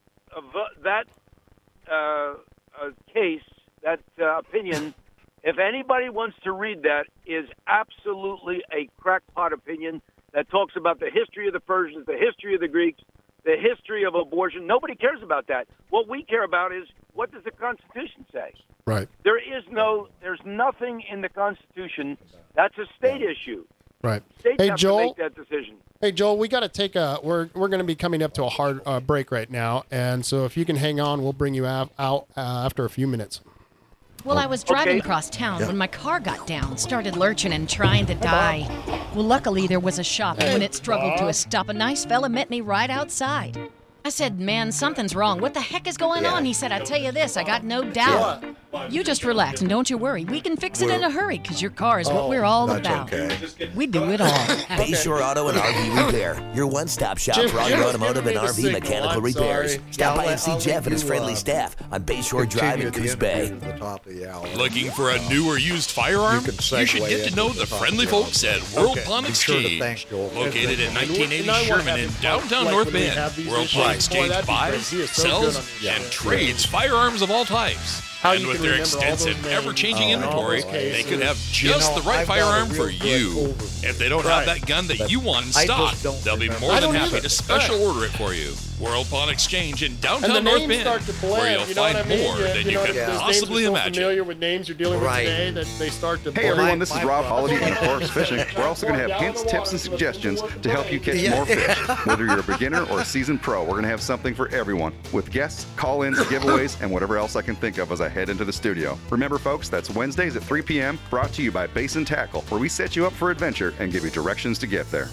case, that opinion, if anybody wants to read that, is absolutely a crackpot opinion that talks about the history of the Persians, the history of the Greeks, the history of abortion. Nobody cares about that. What we care about is, what does the Constitution say? Right. There's nothing in the Constitution. That's a state issue. Right. States Hey, have Joel. to make that decision. Hey, Joel, we got to take we're going to be coming up to a hard break right now, and so if you can hang on, we'll bring you out after a few minutes. Well, I was driving across town when my car got down, started lurching and trying to die. Well, luckily there was a shop, and when it struggled to a stop, a nice fella met me right outside. I said, "Man, something's wrong. What the heck is going on?" He said, "I tell you this, I got no doubt. You just relax and don't you worry. We can fix it in a hurry because your car is what we're all about. We do it all." Bayshore Auto and RV Repair, your one-stop shop for all your automotive and RV mechanical repairs. Stop by and see Jeff and his friendly staff on Bayshore Drive in Coos Bay. Looking for a new or used firearm? You should get to know the friendly folks at World Pawn Exchange. Located at 1980 Sherman in downtown North Bend, World Pawn Exchange buys, sells, and trades firearms of all types. And with their extensive, ever-changing inventory, they could have just the right firearm for you. If they don't have that gun that you want in stock, they'll be more than happy to special order it for you. World Pawn Exchange in downtown North Bend, where you'll find more than you could possibly imagine. Familiar with names you're dealing with today that they start to. Hey everyone, this is Rob Holiday from Forest Fishing. We're also going to have hints, tips, and suggestions to help you catch more fish. Whether you're a beginner or a seasoned pro, we're going to have something for everyone, with guests, call-ins, giveaways, and whatever else I can think of as I head into the studio. Remember, folks, that's Wednesdays at 3 p.m., brought to you by Basin Tackle, where we set you up for adventure and give you directions to get there.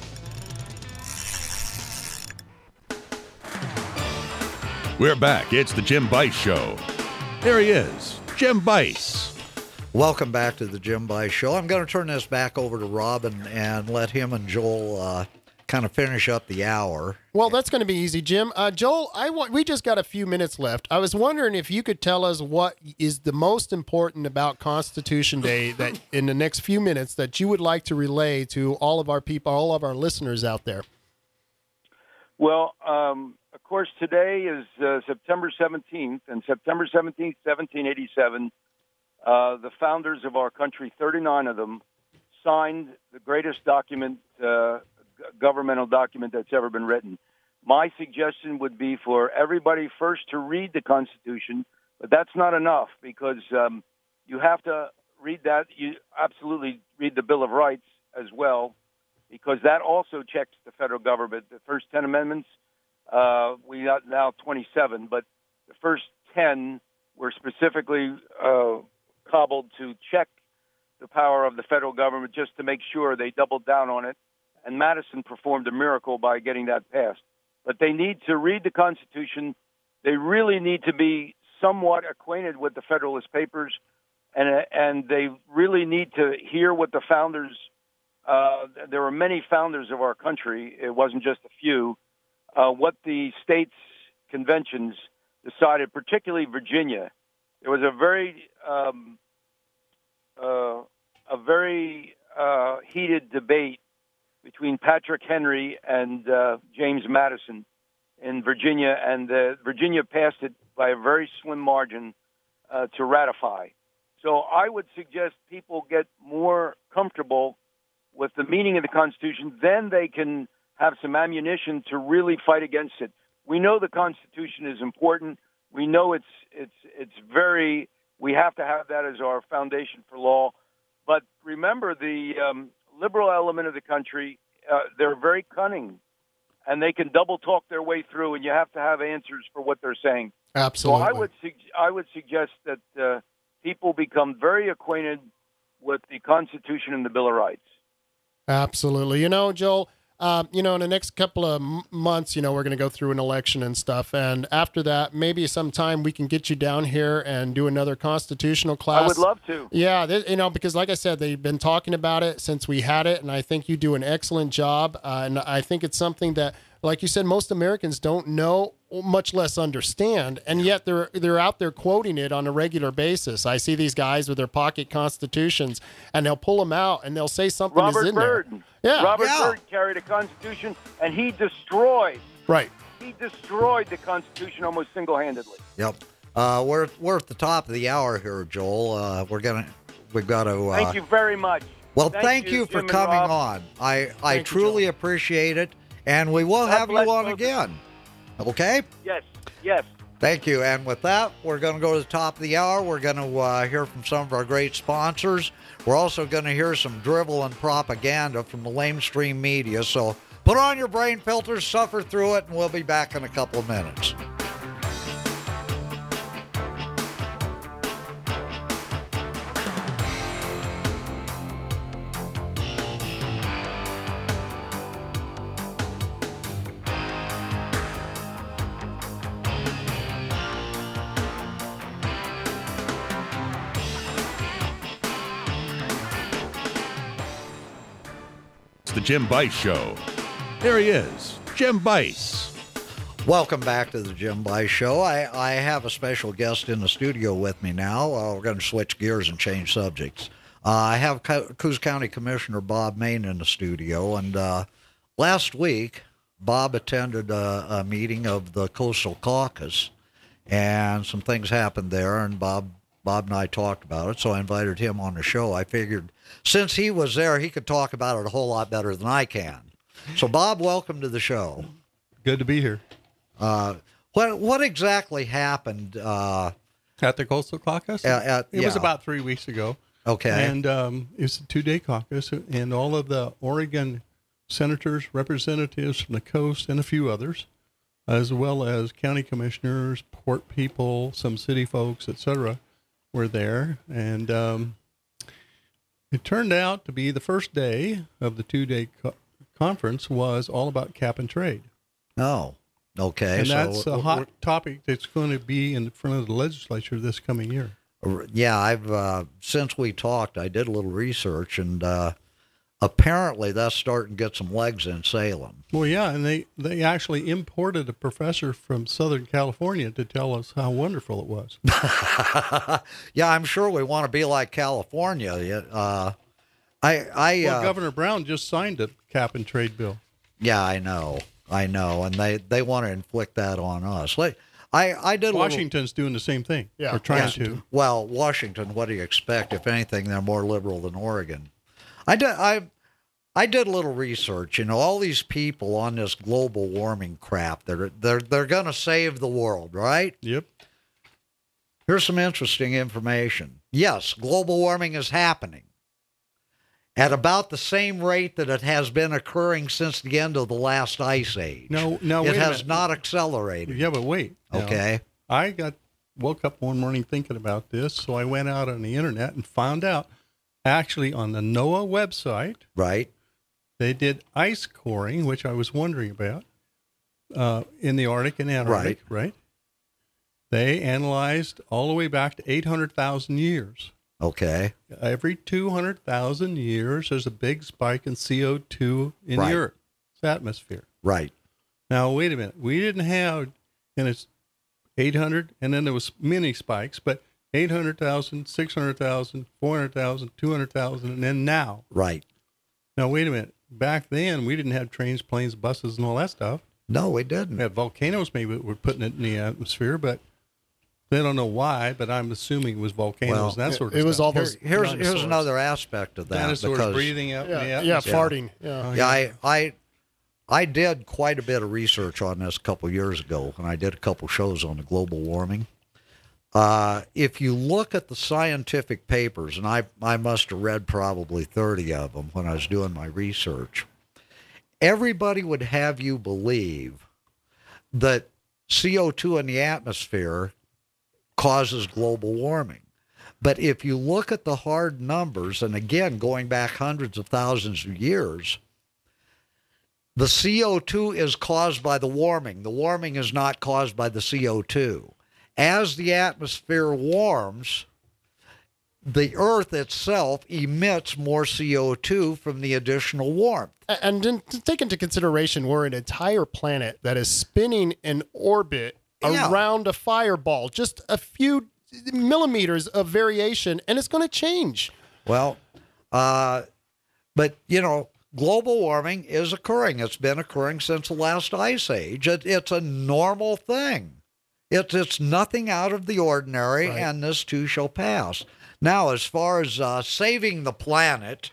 We're back. It's the Jim Bice Show. There he is, Jim Bice. Welcome back to the Jim Bice Show. I'm going to turn this back over to Robin and let him and Joel kind of finish up the hour. Well, that's going to be easy, Jim. Joel, we just got a few minutes left. I was wondering if you could tell us what is the most important about Constitution Day that in the next few minutes that you would like to relay to all of our people, all of our listeners out there. Well, of course, today is September 17th, and September 17th, 1787, the founders of our country, 39 of them, signed the greatest document, governmental document that's ever been written. My suggestion would be for everybody first to read the Constitution, but that's not enough because you have to read that. You absolutely read the Bill of Rights as well, because that also checks the federal government. The first 10 amendments, we got now 27, but the first 10 were specifically cobbled to check the power of the federal government just to make sure they doubled down on it. And Madison performed a miracle by getting that passed. But they need to read the Constitution. They really need to be somewhat acquainted with the Federalist Papers, and they really need to hear what the founders there were many founders of our country. It wasn't just a few. What the states' conventions decided, particularly Virginia. There was a very heated debate between Patrick Henry and James Madison in Virginia, and Virginia passed it by a very slim margin to ratify. So I would suggest people get more comfortable with the meaning of the Constitution, then they can have some ammunition to really fight against it. We know the Constitution is important. We know it's very. We have to have that as our foundation for law. But remember, the liberal element of the country, they're very cunning, and they can double talk their way through, and you have to have answers for what they're saying. Absolutely. So I would suggest that people become very acquainted with the Constitution and the Bill of Rights. Absolutely. Joel, in the next couple of months, we're going to go through an election and stuff. And after that, maybe sometime we can get you down here and do another constitutional class. I would love to. Yeah, because like I said, they've been talking about it since we had it. And I think you do an excellent job. And I think it's something that, like you said, most Americans don't know, much less understand, and yet they're out there quoting it on a regular basis. I see these guys with their pocket constitutions, and they'll pull them out, and they'll say something is in there. Yeah, Robert Byrd carried a constitution, and he destroyed. Right. He destroyed the Constitution almost single-handedly. Yep. We're at the top of the hour here, Joel. We've got to. Thank you very much. Well, thank you for coming on. I truly appreciate it, and we will have you on again. Okay? Yes. Thank you. And with that, we're going to go to the top of the hour. We're going to hear from some of our great sponsors. We're also going to hear some drivel and propaganda from the lamestream media. So put on your brain filters, suffer through it, and we'll be back in a couple of minutes. The Jim Bice Show. There he is, Jim Bice. Welcome back to the Jim Bice Show. I have a special guest in the studio with me now. We're going to switch gears and change subjects. I have Coos County Commissioner Bob Mayne in the studio, and last week Bob attended a meeting of the Coastal Caucus, and some things happened there, and Bob and I talked about it, so I invited him on the show. I figured since he was there, he could talk about it a whole lot better than I can. So, Bob, welcome to the show. Good to be here. What exactly happened? At the Coastal Caucus? It was about 3 weeks ago. Okay. And it was a 2-day caucus, and all of the Oregon senators, representatives from the coast, and a few others, as well as county commissioners, port people, some city folks, etc., were there. And it turned out to be the first day of the 2-day conference was all about cap and trade. Oh, okay. And that's a hot topic that's going to be in front of the legislature this coming year. Yeah, I've since we talked, I did a little research, and apparently that's starting to get some legs in Salem. Well, yeah, and they actually imported a professor from Southern California to tell us how wonderful it was. Yeah, I'm sure we want to be like California. Well, Governor Brown just signed a cap and trade bill. Yeah, I know, and they want to inflict that on us. I did. Washington's doing the same thing. Yeah, or trying to. Well, Washington, what do you expect? If anything, they're more liberal than Oregon. I did a little research. All these people on this global warming crap, they're going to save the world, right? Yep. Here's some interesting information. Yes, global warming is happening at about the same rate that it has been occurring since the end of the last ice age. No, it has not accelerated. Yeah, but wait. Okay. Now, I woke up one morning thinking about this, so I went out on the internet and found out, actually on the NOAA website, right, they did ice coring, which I was wondering about, in the Arctic and Antarctic, right? They analyzed all the way back to 800,000 years. Okay. Every 200,000 years, there's a big spike in CO2 in the Earth's atmosphere. Right. Now, wait a minute. We didn't have, and it's 800, and then there was mini spikes, but 800,000, 600,000, 400,000, 200,000, and then now. Right. Now, wait a minute. Back then, we didn't have trains, planes, buses, and all that stuff. No, we didn't. We had volcanoes, maybe we're putting it in the atmosphere, but they don't know why, but I'm assuming it was volcanoes and that sort of stuff. It was all those Here's another aspect of that. Dinosaurs breathing out in the atmosphere. Yeah, farting. Yeah, I did quite a bit of research on this a couple years ago when I did a couple shows on the global warming. If you look at the scientific papers, and I must have read probably 30 of them when I was doing my research, everybody would have you believe that CO2 in the atmosphere causes global warming. But if you look at the hard numbers, and again, going back hundreds of thousands of years, the CO2 is caused by the warming. The warming is not caused by the CO2. As the atmosphere warms, the Earth itself emits more CO2 from the additional warmth. And to take into consideration, we're an entire planet that is spinning in orbit around a fireball. Just a few millimeters of variation, and it's going to change. Well, but, you know, global warming is occurring. It's been occurring since the last ice age. It's a normal thing. It's nothing out of the ordinary, right. And this too shall pass. Now, as far as saving the planet,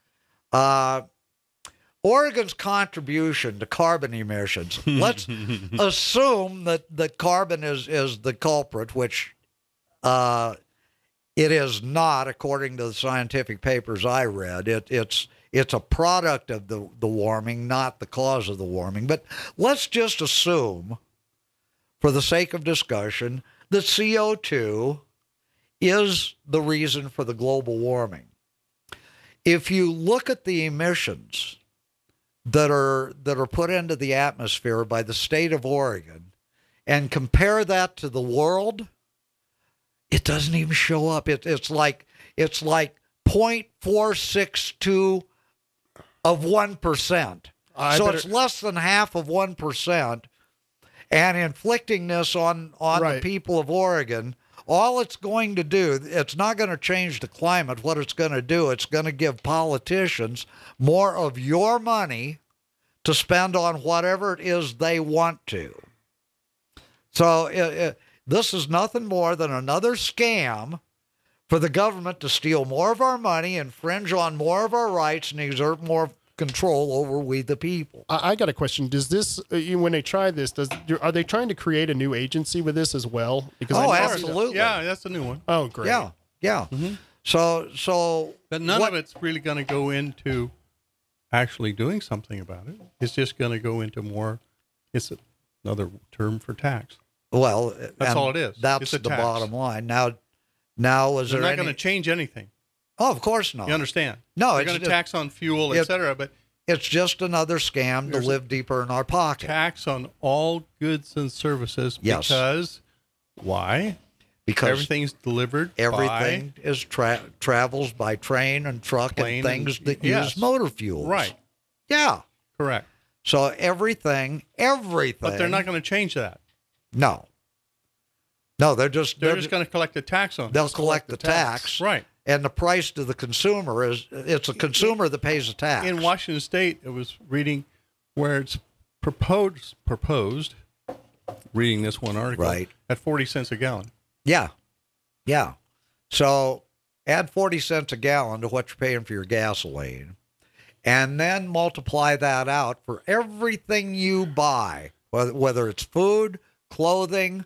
Oregon's contribution to carbon emissions, let's assume that carbon is the culprit, which it is not, according to the scientific papers I read. It's a product of the warming, not the cause of the warming. But let's just assume, for the sake of discussion, that CO2 is the reason for the global warming. If you look at the emissions that are put into the atmosphere by the state of Oregon and compare that to the world, it doesn't even show up. It's like 0.462 of 1%. So it's less than half of 1%. And inflicting this on the people of Oregon, all it's going to do, it's not going to change the climate. What it's going to do, it's going to give politicians more of your money to spend on whatever it is they want to. So this is nothing more than another scam for the government to steal more of our money, infringe on more of our rights, and exert more control over we the people. I got a question. Does this, when they try this, are they trying to create a new agency with this as well? Because absolutely. Yeah, that's a new one. Oh, great. Yeah. Mm-hmm. So, but none of it's really going to go into actually doing something about it. It's just going to go into more. It's another term for tax. Well, that's all it is. That's the tax. bottom line. Now, is they're there not going to change anything? Oh, of course not. You understand? No, they're going to tax on fuel, etc. But it's just another scam to live deeper in our pocket. Tax on all goods and services. Yes. Because why? Because everything's delivered. Everything is travels by train and truck and things that use motor fuels. Right. Yeah. Correct. So everything. But they're not going to change that. No. No, they're just going to collect the tax on it. They'll collect the tax. Right. And the price to the consumer it's a consumer that pays the tax. In Washington State, it was reading where it's proposed, reading this one article, right, at 40 cents a gallon. Yeah. Yeah. So add 40 cents a gallon to what you're paying for your gasoline, and then multiply that out for everything you buy, whether it's food, clothing,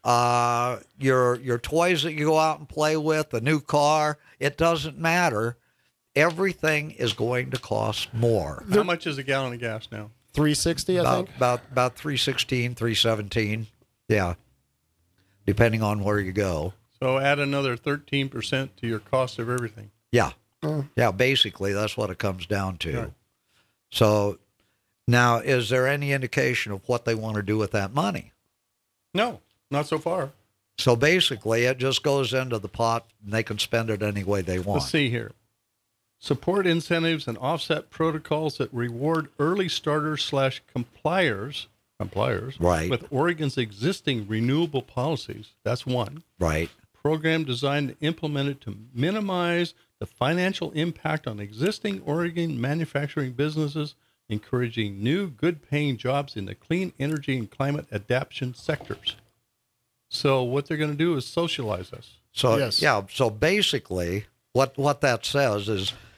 your toys that you go out and play with, a new car, it doesn't matter. Everything is going to cost more. How much is a gallon of gas now? $3.60, I think. About $3.16, $3.17. Yeah. Depending on where you go. So add another 13% to your cost of everything. Yeah. Yeah, basically that's what it comes down to. Right. So now, is there any indication of what they want to do with that money? No. Not so far. So basically, it just goes into the pot, and they can spend it any way they want. Let's see here. Support incentives and offset protocols that reward early starters / compliers right, with Oregon's existing renewable policies. That's one. Right. Program designed to implement it to minimize the financial impact on existing Oregon manufacturing businesses, encouraging new, good-paying jobs in the clean energy and climate adaptation sectors. So what they're going to do is socialize us. So yes. Yeah. So basically, what that says is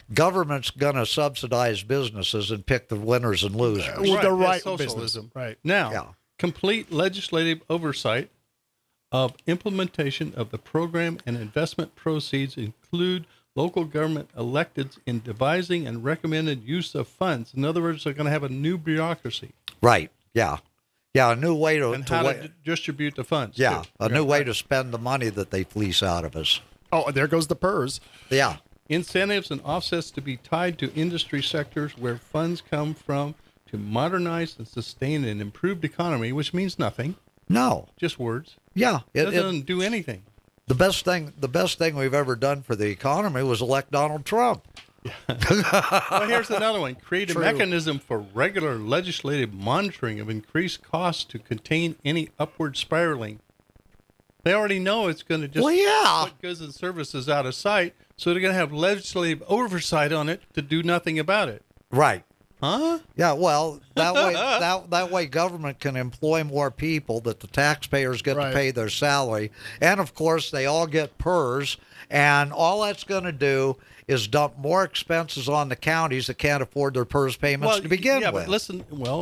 government's going to subsidize businesses and pick the winners and losers. The right socialism. business. Right. Now, complete legislative oversight of implementation of the program and investment proceeds include local government electeds in devising and recommended use of funds. In other words, they're going to have a new bureaucracy. Right. Yeah. Yeah, a new way to... And how to distribute the funds. Yeah, too. a new way to spend the money that they fleece out of us. Oh, there goes the PERS. Yeah. Incentives and offsets to be tied to industry sectors where funds come from to modernize and sustain an improved economy, which means nothing. No. Just words. Yeah. It doesn't do anything. The best thing we've ever done for the economy was elect Donald Trump. Well, here's another one. Create a mechanism for regular legislative monitoring of increased costs to contain any upward spiraling. They already know it's going to just put goods and services out of sight, so they're going to have legislative oversight on it to do nothing about it. Right. Huh? Yeah, well, that way government can employ more people, that the taxpayers get to pay their salary, and of course they all get PERS, and all that's going to do is dump more expenses on the counties that can't afford their PERS payments to begin with. But listen,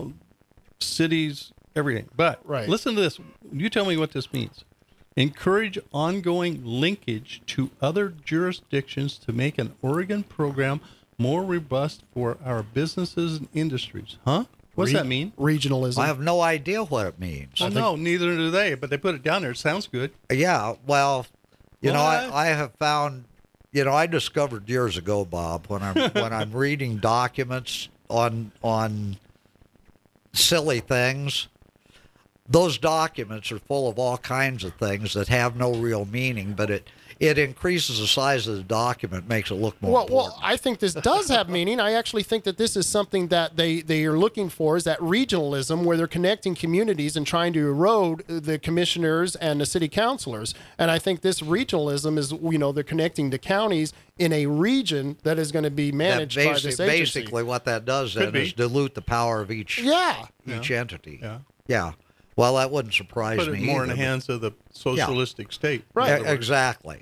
cities, everything. But listen to this. You tell me what this means. Encourage ongoing linkage to other jurisdictions to make an Oregon program more robust for our businesses and industries. Huh? What's that mean? Regionalism. I have no idea what it means. Well, no, neither do they, but they put it down there. It sounds good. Yeah, well, you know, I have found, I discovered years ago, Bob, when I'm reading documents on silly things, those documents are full of all kinds of things that have no real meaning, but it increases the size of the document, makes it look more important. Well, I think this does have meaning. I actually think that this is something that they are looking for, is that regionalism, where they're connecting communities and trying to erode the commissioners and the city councilors. And I think this regionalism is, they're connecting the counties in a region that is going to be managed by this agency. Basically, what that does then is dilute the power of each entity. Yeah. Well, that wouldn't surprise me. Put it more in the hands of the socialistic state. Right. Exactly.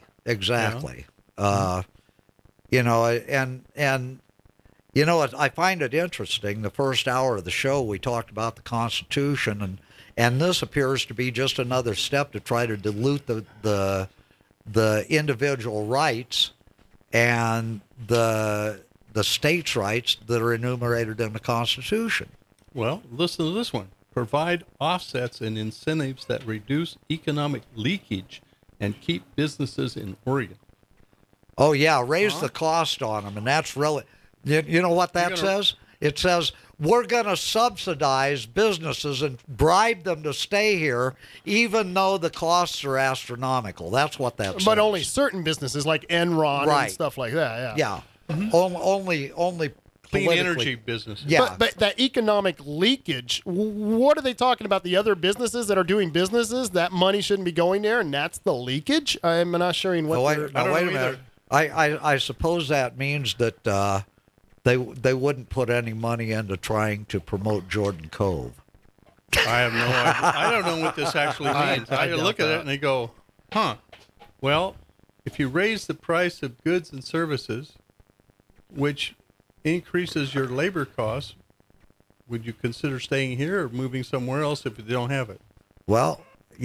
I find it interesting. The first hour of the show, we talked about the Constitution, and this appears to be just another step to try to dilute the individual rights and the states' rights that are enumerated in the Constitution. Well, listen to this one. Provide offsets and incentives that reduce economic leakage and keep businesses in Oregon. Oh, yeah, raise the cost on them, and that's really... You know what that says? It says, we're going to subsidize businesses and bribe them to stay here, even though the costs are astronomical. That's what that says. But only certain businesses, like Enron and stuff like that, yeah. Only clean energy business. Yeah. But that economic leakage, what are they talking about? The other businesses that are doing businesses, that money shouldn't be going there, and that's the leakage? I'm not sure what wait a minute. I suppose that means that they wouldn't put any money into trying to promote Jordan Cove. I have no idea. I don't know what this actually means. I look at it and I go, well, if you raise the price of goods and services, which increases your labor costs, would you consider staying here or moving somewhere else if you don't have it? Well,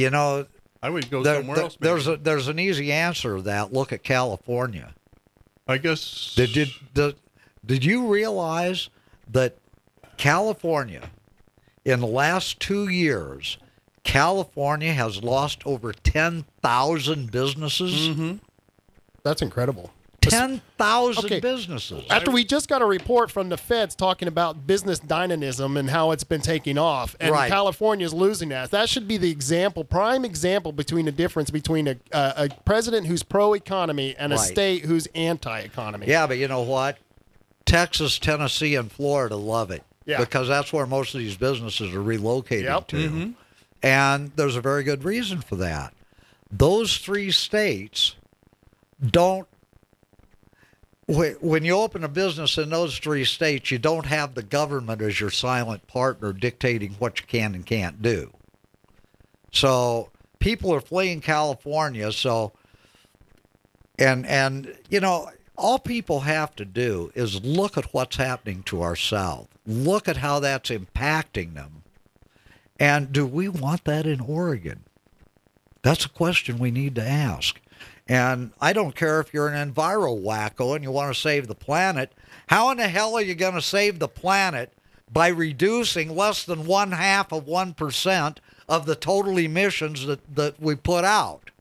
I would go somewhere else. There's an easy answer to that. Look at California. I guess. Did you realize that California, in the last 2 years, California has lost over 10,000 businesses? Mm-hmm. That's incredible. 10,000 businesses. After we just got a report from the feds talking about business dynamism and how it's been taking off, and California's losing that. That should be the prime example between the difference between a president who's pro-economy and a state who's anti-economy. Yeah, but you know what? Texas, Tennessee, and Florida love it because that's where most of these businesses are relocated to. Mm-hmm. And there's a very good reason for that. Those three states don't. When you open a business in those three states, you don't have the government as your silent partner dictating what you can and can't do. So people are fleeing California. So, and all people have to do is look at what's happening to our South. Look at how that's impacting them. And do we want that in Oregon? That's a question we need to ask. And I don't care if you're an enviro wacko and you want to save the planet. How in the hell are you going to save the planet by reducing less than 0.5% of the total emissions that we put out?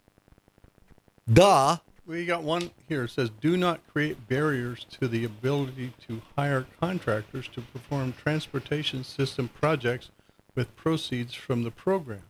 Duh. We got one here. It says, do not create barriers to the ability to hire contractors to perform transportation system projects with proceeds from the program.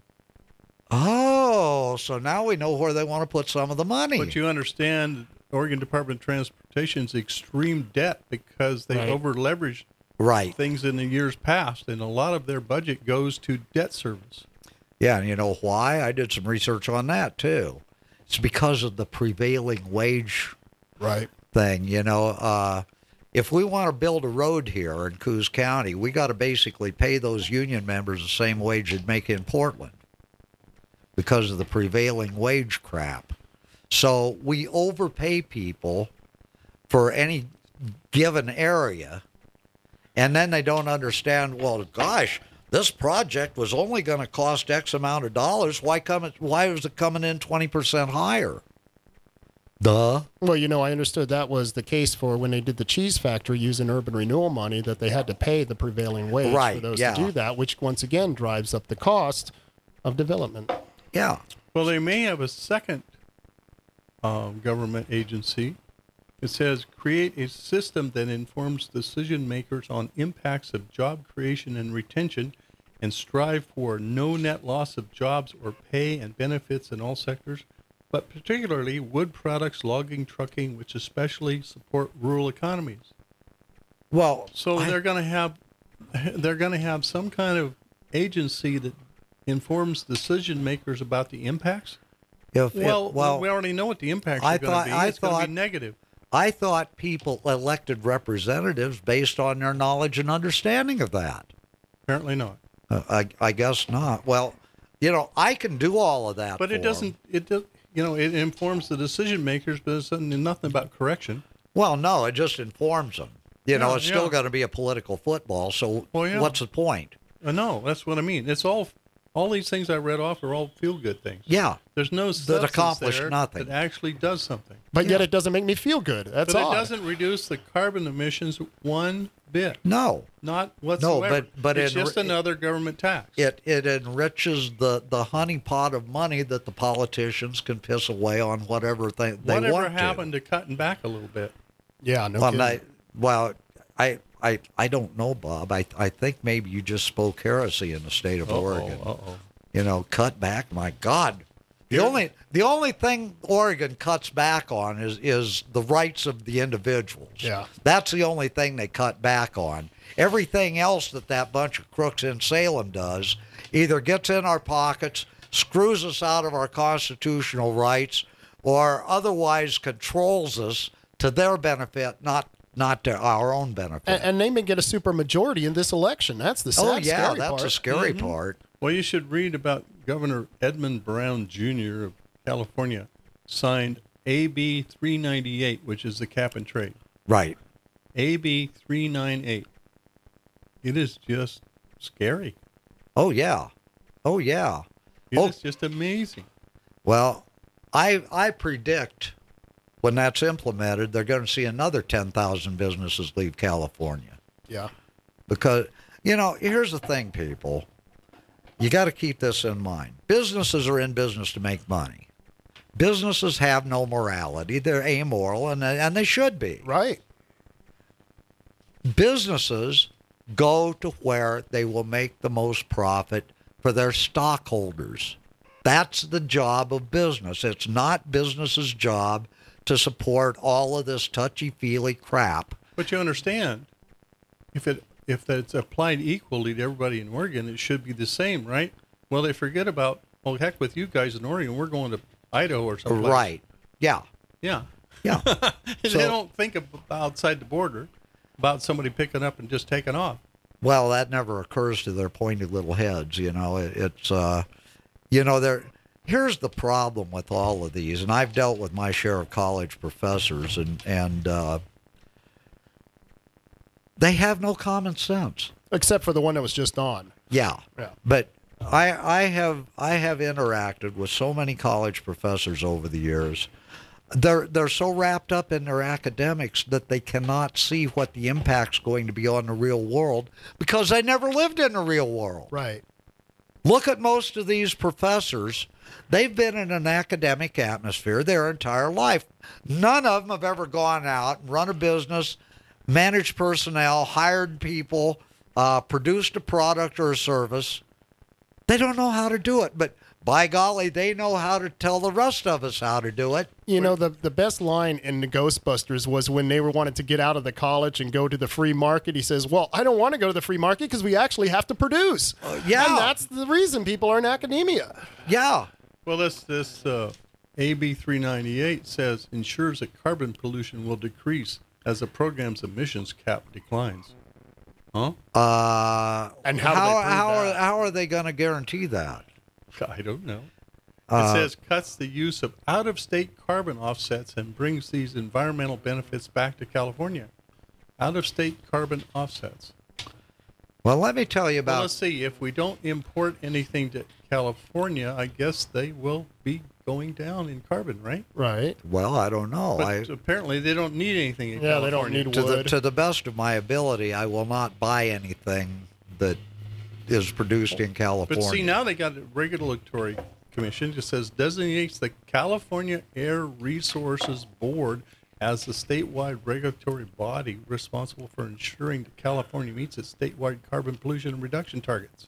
Oh, so now we know where they want to put some of the money. But you understand Oregon Department of Transportation's extreme debt because they over-leveraged things in the years past, and a lot of their budget goes to debt service. Yeah, and you know why? I did some research on that, too. It's because of the prevailing wage thing. You know, if we want to build a road here in Coos County, we got to basically pay those union members the same wage they'd make in Portland because of the prevailing wage crap. So we overpay people for any given area, and then they don't understand, well, gosh, this project was only going to cost X amount of dollars. Why was it coming in 20% higher? Duh. Well, you know, I understood that was the case for when they did the cheese factory using urban renewal money, that they had to pay the prevailing wage for those to do that, which once again drives up the cost of development. Yeah. Well, they may have a second government agency. It says, create a system that informs decision makers on impacts of job creation and retention and strive for no net loss of jobs or pay and benefits in all sectors, but particularly wood products, logging, trucking, which especially support rural economies. Well, so they're going to have some kind of agency that informs decision makers about the impacts. We already know what the impacts are going to be. It's going to be negative. I thought people elected representatives based on their knowledge and understanding of that. Apparently not. I guess not. Well, you know, I can do all of that. But it doesn't. It informs the decision makers, but it's nothing about correction. Well, no, it just informs them. You know, it's still going to be a political football. So what's the point? No, that's what I mean. It's all these things I read off are all feel-good things. Yeah. There's no that accomplish there nothing. That actually does something. But yet it doesn't make me feel good. That's but odd. It doesn't reduce the carbon emissions one bit. No. Not whatsoever. No, but it's just another government tax. It enriches the honeypot of money that the politicians can piss away on whatever they want to. Whatever happened to cutting back a little bit? Yeah, no kidding. I don't know, Bob. I think maybe you just spoke heresy in the state of Oregon. You know, cut back. My God, the only thing Oregon cuts back on is the rights of the individuals. Yeah, that's the only thing they cut back on. Everything else that bunch of crooks in Salem does either gets in our pockets, screws us out of our constitutional rights, or otherwise controls us to their benefit, not to our own benefit. And they may get a super majority in this election. That's the scary part. That's the scary part. Well, you should read about Governor Edmund Brown Jr. of California signed AB 398, which is the cap and trade. Right. AB 398. It is just scary. Oh, yeah. It's just amazing. Well, I predict when that's implemented, they're going to see another 10,000 businesses leave California. Yeah. Because, you know, here's the thing, people. You got to keep this in mind. Businesses are in business to make money. Businesses have no morality. They're amoral, and they should be. Right. Businesses go to where they will make the most profit for their stockholders. That's the job of business. It's not business's job to support all of this touchy-feely crap. But you understand, if it's applied equally to everybody in Oregon, it should be the same, right? Well, they forget about, heck with you guys in Oregon, we're going to Idaho or something. Right. Yeah. Yeah. Yeah. They don't think outside the border about somebody picking up and just taking off. Well, that never occurs to their pointed little heads, you know. It's, you know, here's the problem with all of these, and I've dealt with my share of college professors, and they have no common sense. Except for the one that was just on. Yeah. But I have interacted with so many college professors over the years. They're so wrapped up in their academics that they cannot see what the impact's going to be on the real world because they never lived in the real world. Right. Look at most of these professors. They've been in an academic atmosphere their entire life. None of them have ever gone out and run a business, managed personnel, hired people, produced a product or a service. They don't know how to do it, but by golly, they know how to tell the rest of us how to do it. You know, the best line in the Ghostbusters was when they wanted to get out of the college and go to the free market. He says, well, I don't want to go to the free market because we actually have to produce. Yeah. And that's the reason people are in academia. Yeah. Well, this AB 398 says ensures that carbon pollution will decrease as the program's emissions cap declines. Huh? And how are they going to guarantee that? I don't know. It says cuts the use of out-of-state carbon offsets and brings these environmental benefits back to California. Out-of-state carbon offsets. Well, let me tell you about... Well, let's see. If we don't import anything to California, I guess they will be going down in carbon, right? Right. Well, I don't know. But apparently they don't need anything in California. They don't need wood. To the best of my ability, I will not buy anything that is produced in California. But see, now they got a regulatory commission that says designates the California Air Resources Board as the statewide regulatory body responsible for ensuring that California meets its statewide carbon pollution reduction targets.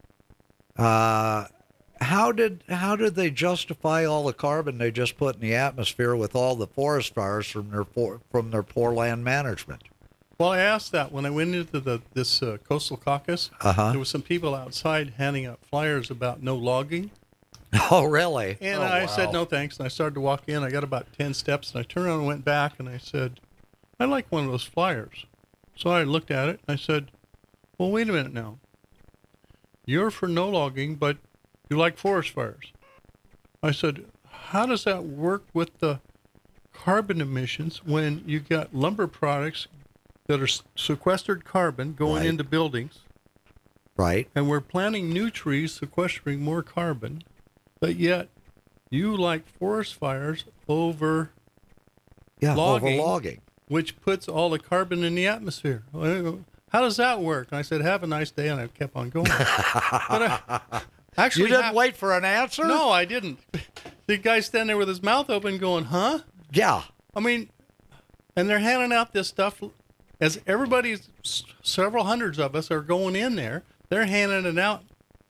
How did they justify all the carbon they just put in the atmosphere with all the forest fires from their poor land management? Well, I asked that when I went into this coastal caucus. There was some people outside handing out flyers about no logging. Oh, really? And I said, no, thanks. And I started to walk in. I got about 10 steps, and I turned around and went back, and I said, I like one of those flyers. So I looked at it, and I said, well, wait a minute now. You're for no logging, but you like forest fires. I said, how does that work with the carbon emissions when you got lumber products that are sequestered carbon going into buildings? Right. And we're planting new trees sequestering more carbon, but yet you like forest fires over logging, which puts all the carbon in the atmosphere. How does that work? And I said, have a nice day, and I kept on going. But actually, you didn't wait for an answer? No, I didn't. The guy standing there with his mouth open going, huh? Yeah. I mean, and they're handing out this stuff as everybody's, several hundreds of us are going in there. They're handing it out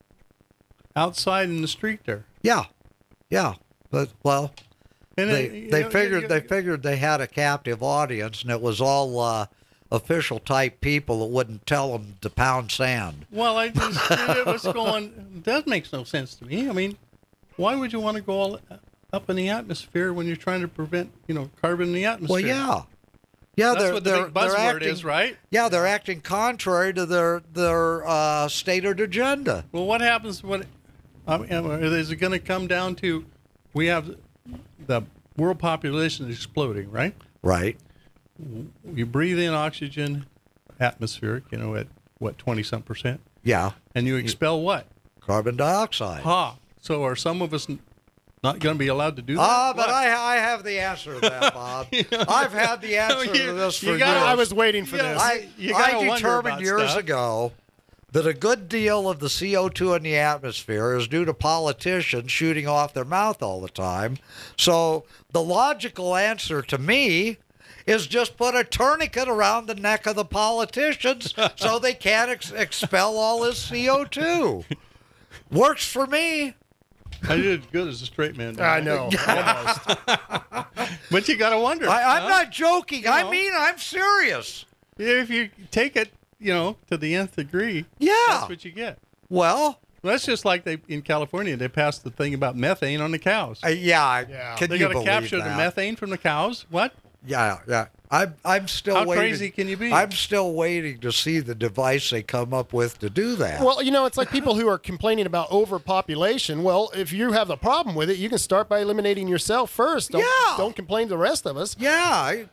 outside in the street there. Yeah. But and they figured they had a captive audience, and it was all official type people that wouldn't tell them to pound sand. Well, it was going. That makes no sense to me. I mean, why would you want to go all up in the atmosphere when you're trying to prevent carbon in the atmosphere? Well, yeah. That's what the big buzzword is, right? Yeah, they're acting contrary to their stated agenda. Well, what happens when? Is it going to come down to we have the world population is exploding, right? Right. You breathe in oxygen, atmospheric, at what 20-some%? Yeah. And you expel what? Carbon dioxide. So are some of us not going to be allowed to do that? But I have the answer to that, Bob. I've had the answer to this for years. I was waiting for this. I determined years ago that a good deal of the CO2 in the atmosphere is due to politicians shooting off their mouth all the time. So the logical answer to me is just put a tourniquet around the neck of the politicians so they can't expel all this CO2. Works for me. I did good as a straight man. I know. Almost. But you got to wonder. I'm not joking. I mean, I'm serious. If you take it, to the nth degree, that's what you get. Well, that's just like in California, they passed the thing about methane on the cows. Can they you got to capture that? the methane from the cows. What? Yeah. I'm still How waiting. crazy can you be? I'm still waiting to see the device they come up with to do that. Well, it's like people who are complaining about overpopulation. Well, if you have the problem with it, you can start by eliminating yourself first. Don't complain to the rest of us. Yeah,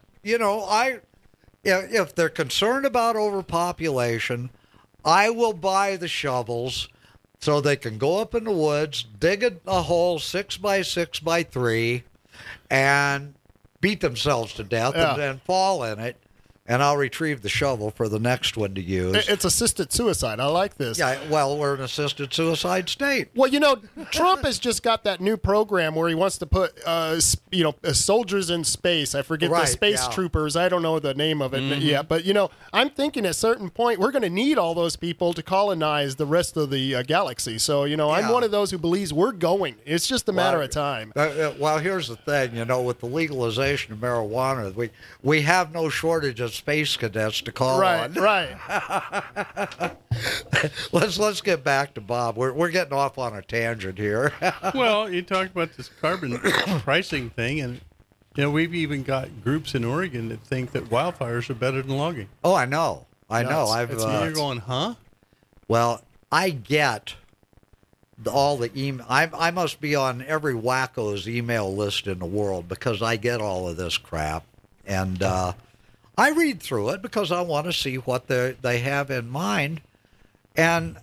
if they're concerned about overpopulation, I will buy the shovels so they can go up in the woods, dig a hole 6 by 6 by 3, and beat themselves to death and then fall in it, and I'll retrieve the shovel for the next one to use. It's assisted suicide. I like this. Yeah, well, we're an assisted suicide state. Well, Trump has just got that new program where he wants to put, soldiers in space. I forget the space troopers. I don't know the name of it yet. But, I'm thinking at a certain point we're going to need all those people to colonize the rest of the galaxy. So, I'm one of those who believes we're going. It's just a matter of time. Well, here's the thing. With the legalization of marijuana, we have no shortage of space cadets to call on. Right. Let's get back to Bob. We're getting off on a tangent here. Well, you talked about this carbon pricing thing, and we've even got groups in Oregon that think that wildfires are better than logging. Oh, I know. You're going, huh? Well, I get all the email. I must be on every wacko's email list in the world because I get all of this crap, and I read through it because I want to see what they have in mind, and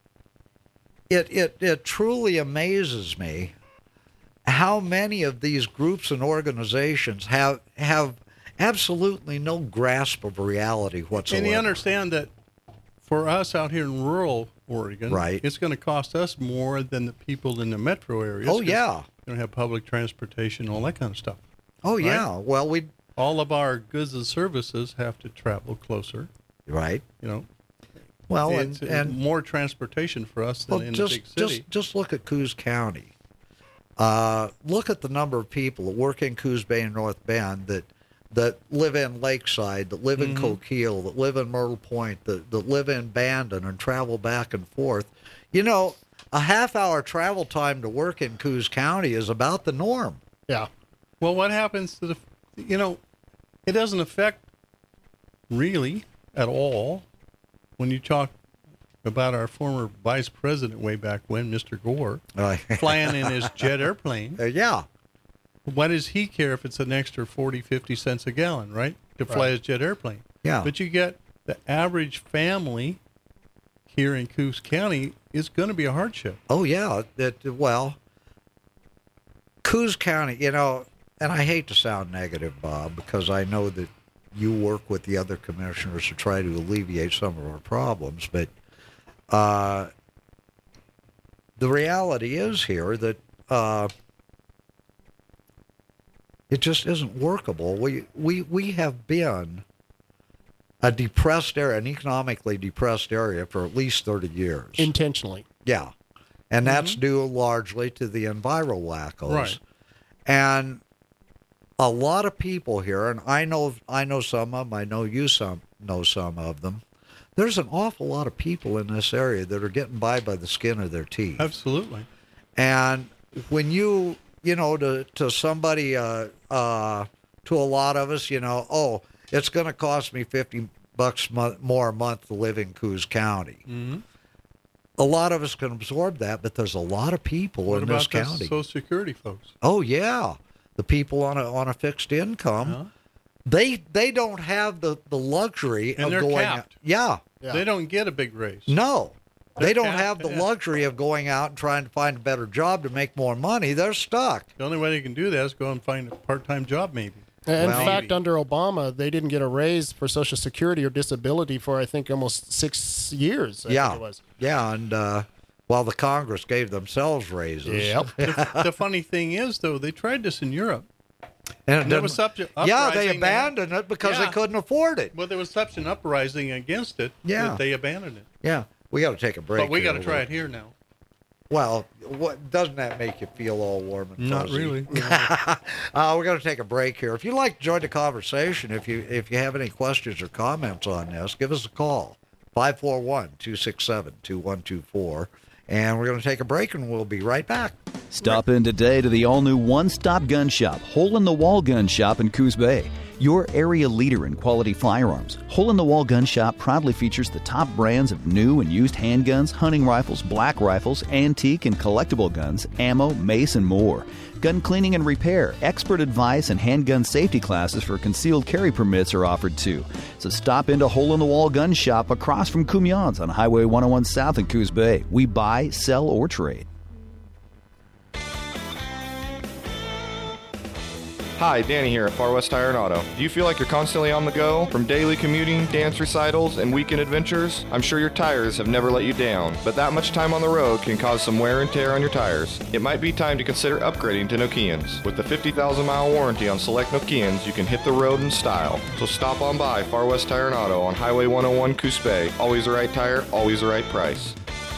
it truly amazes me how many of these groups and organizations have absolutely no grasp of reality whatsoever. And you understand that for us out here in rural Oregon, it's going to cost us more than the people in the metro areas. Oh, yeah. Going to have public transportation, all that kind of stuff. Oh, yeah. Well, all of our goods and services have to travel closer. Right. Well, and more transportation for us than in the big city. Just look at Coos County. Look at the number of people that work in Coos Bay and North Bend that live in Lakeside, that live in Coquille, that live in Myrtle Point, that live in Bandon and travel back and forth. A half-hour travel time to work in Coos County is about the norm. Yeah. Well, what happens to it doesn't affect really at all when you talk about our former vice president way back when, Mr. Gore, flying in his jet airplane. Yeah. Why does he care if it's an extra 40, 50 cents a gallon, right, to fly his jet airplane? Yeah. But you get the average family here in Coos County is going to be a hardship. Oh, yeah. Coos County, and I hate to sound negative, Bob, because I know that you work with the other commissioners to try to alleviate some of our problems, but the reality is here that it just isn't workable. We have been a depressed area, an economically depressed area for at least 30 years. Intentionally. Yeah. And that's due largely to the enviro wackos. Right. And a lot of people here, and I know some of them, I know you know some of them, there's an awful lot of people in this area that are getting by the skin of their teeth. Absolutely. And when to somebody, to a lot of us, it's going to cost me $50 more a month to live in Coos County. Mm-hmm. A lot of us can absorb that, but there's a lot of people in this county. What about the Social Security folks? Oh, yeah. The people on a fixed income, they don't have the luxury and of they're going capped. Yeah. They don't get a big raise. No. They don't have the luxury of going out and trying to find a better job to make more money. They're stuck. The only way they can do that is go and find a part-time job, maybe. In fact, under Obama, they didn't get a raise for Social Security or disability for, I think, almost 6 years. I think it was. Yeah, and while the Congress gave themselves raises. Yep. The funny thing is, though, they tried this in Europe. And there was such an uprising. Yeah, they abandoned it because they couldn't afford it. Well, there was such an uprising against it that they abandoned it. Yeah. We got to take a break. But we got to try it here now. Well, doesn't that make you feel all warm and fuzzy? Not really. We're going to take a break here. If you'd like to join the conversation, if you have any questions or comments on this, give us a call, 541-267-2124. And we're going to take a break, and we'll be right back. Stop in today to the all-new one-stop gun shop, Hole in the Wall Gun Shop in Coos Bay. Your area leader in quality firearms. Hole in the Wall Gun Shop proudly features the top brands of new and used handguns, hunting rifles, black rifles, antique and collectible guns, ammo, mace, and more. Gun cleaning and repair, expert advice, and handgun safety classes for concealed carry permits are offered too. So stop into Hole in the Wall Gun Shop across from Cumion's on Highway 101 South in Coos Bay. We buy, sell, or trade. Hi, Danny here at Far West Tire and Auto. Do you feel like you're constantly on the go? From daily commuting, dance recitals, and weekend adventures? I'm sure your tires have never let you down, but that much time on the road can cause some wear and tear on your tires. It might be time to consider upgrading to Nokians. With the 50,000-mile warranty on select Nokians, you can hit the road in style. So stop on by Far West Tire and Auto on Highway 101 Coos Bay. Always the right tire, always the right price.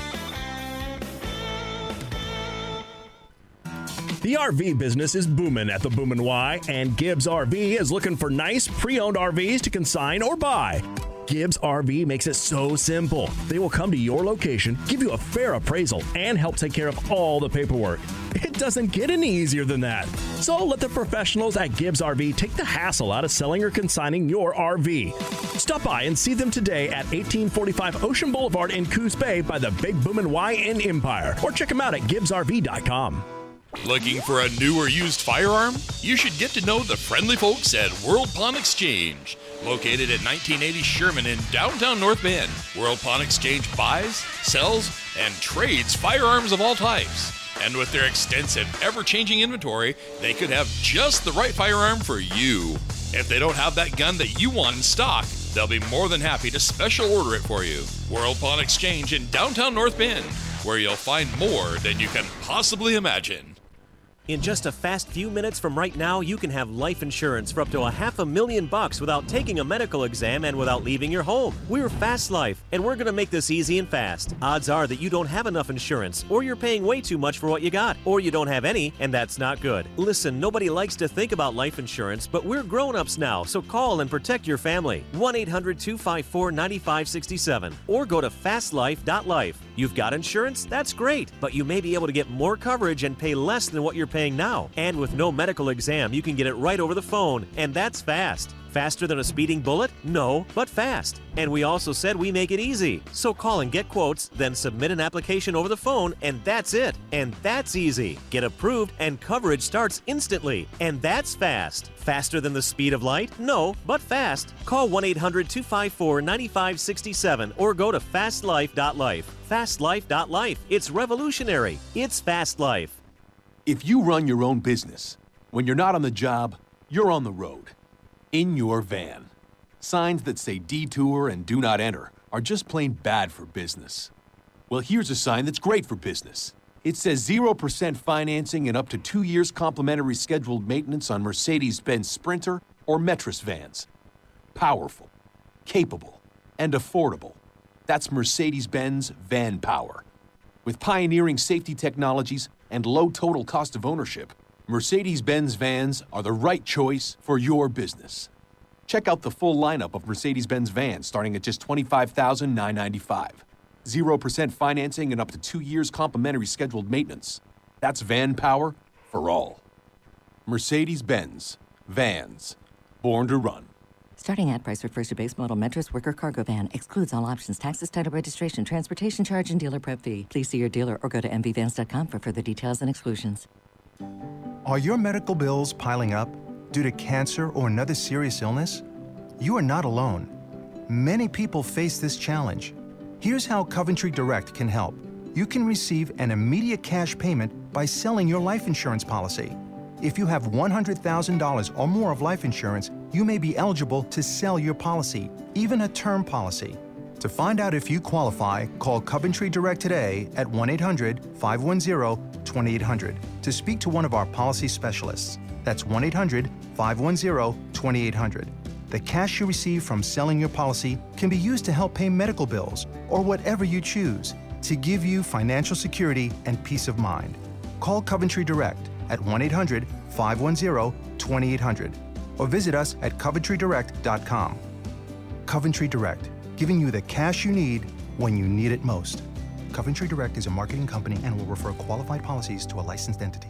The RV business is booming at the Boomin' Y, and Gibbs RV is looking for nice pre-owned RVs to consign or buy. Gibbs RV makes it so simple. They will come to your location, give you a fair appraisal, and help take care of all the paperwork. It doesn't get any easier than that. So let the professionals at Gibbs RV take the hassle out of selling or consigning your RV. Stop by and see them today at 1845 Ocean Boulevard in Coos Bay by the Big Boomin' Y in Empire, or check them out at GibbsRV.com. Looking for a new or used firearm? You should get to know the friendly folks at World Pawn Exchange. Located at 1980 Sherman in downtown North Bend, World Pawn Exchange buys, sells, and trades firearms of all types. And with their extensive, ever-changing inventory, they could have just the right firearm for you. If they don't have that gun that you want in stock, they'll be more than happy to special order it for you. World Pawn Exchange in downtown North Bend, where you'll find more than you can possibly imagine. In just a fast few minutes from right now, you can have life insurance for up to $500,000 without taking a medical exam and without leaving your home. We're Fast Life, and we're going to make this easy and fast. Odds are that you don't have enough insurance, or you're paying way too much for what you got, or you don't have any, and that's not good. Listen, nobody likes to think about life insurance, but we're grown-ups now, so call and protect your family. 1-800-254-9567, or go to fastlife.life. You've got insurance? That's great, but you may be able to get more coverage and pay less than what you're paying now. And with no medical exam, you can get it right over the phone, and that's fast. Faster than a speeding bullet? No, but fast. And we also said we make it easy. So call and get quotes, then submit an application over the phone, and that's it. And that's easy. Get approved, and coverage starts instantly. And that's fast. Faster than the speed of light? No, but fast. Call 1-800-254-9567 or go to fastlife.life. Fastlife.life. It's revolutionary. It's Fast Life. If you run your own business, when you're not on the job, you're on the road. In your van. Signs that say detour and do not enter are just plain bad for business. Well, here's a sign that's great for business. It says 0% financing and up to 2 years complimentary scheduled maintenance on Mercedes-Benz Sprinter or Metris vans. Powerful, capable, and affordable. That's Mercedes-Benz Van Power. With pioneering safety technologies and low total cost of ownership, Mercedes-Benz vans are the right choice for your business. Check out the full lineup of Mercedes-Benz vans starting at just $25,995. 0% financing and up to 2 years complimentary scheduled maintenance. That's van power for all. Mercedes-Benz Vans. Born to run. Starting ad price refers to base model Metris Worker Cargo Van. Excludes all options, taxes, title, registration, transportation charge, and dealer prep fee. Please see your dealer or go to mvvans.com for further details and exclusions. Are your medical bills piling up due to cancer or another serious illness? You are not alone. Many people face this challenge. Here's how Coventry Direct can help. You can receive an immediate cash payment by selling your life insurance policy. If you have $100,000 or more of life insurance, you may be eligible to sell your policy, even a term policy. To find out if you qualify, call Coventry Direct today at 1-800-510-2800 to speak to one of our policy specialists. That's 1-800-510-2800. The cash you receive from selling your policy can be used to help pay medical bills or whatever you choose to give you financial security and peace of mind. Call Coventry Direct at 1-800-510-2800 or visit us at coventrydirect.com. Coventry Direct, giving you the cash you need when you need it most. Coventry Direct is a marketing company and will refer qualified policies to a licensed entity.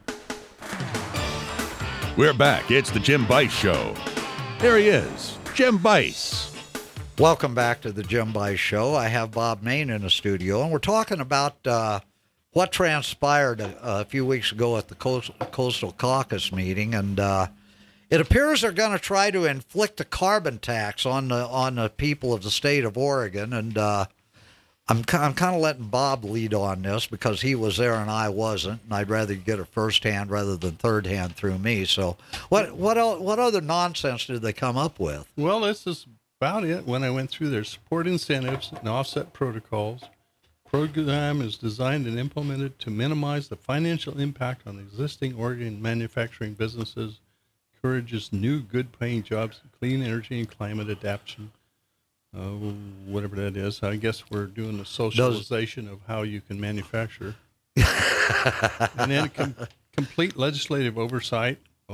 We're back. It's the Jim Bice Show. There he is, Jim Bice. Welcome back to the Jim Bice Show. I have Bob Main in the studio, and we're talking about what transpired a few weeks ago at the Coastal Caucus meeting, and it appears they're going to try to inflict a carbon tax on the people of the state of Oregon, and I'm kind of letting Bob lead on this because he was there and I wasn't, and I'd rather get it firsthand rather than third-hand through me. So what other nonsense did they come up with? Well, this is about it. When I went through their support incentives and offset protocols, program is designed and implemented to minimize the financial impact on existing Oregon manufacturing businesses, encourages new good-paying jobs in clean energy and climate adaptation. Whatever that is. I guess we're doing the socialization of how you can manufacture. And then complete legislative oversight,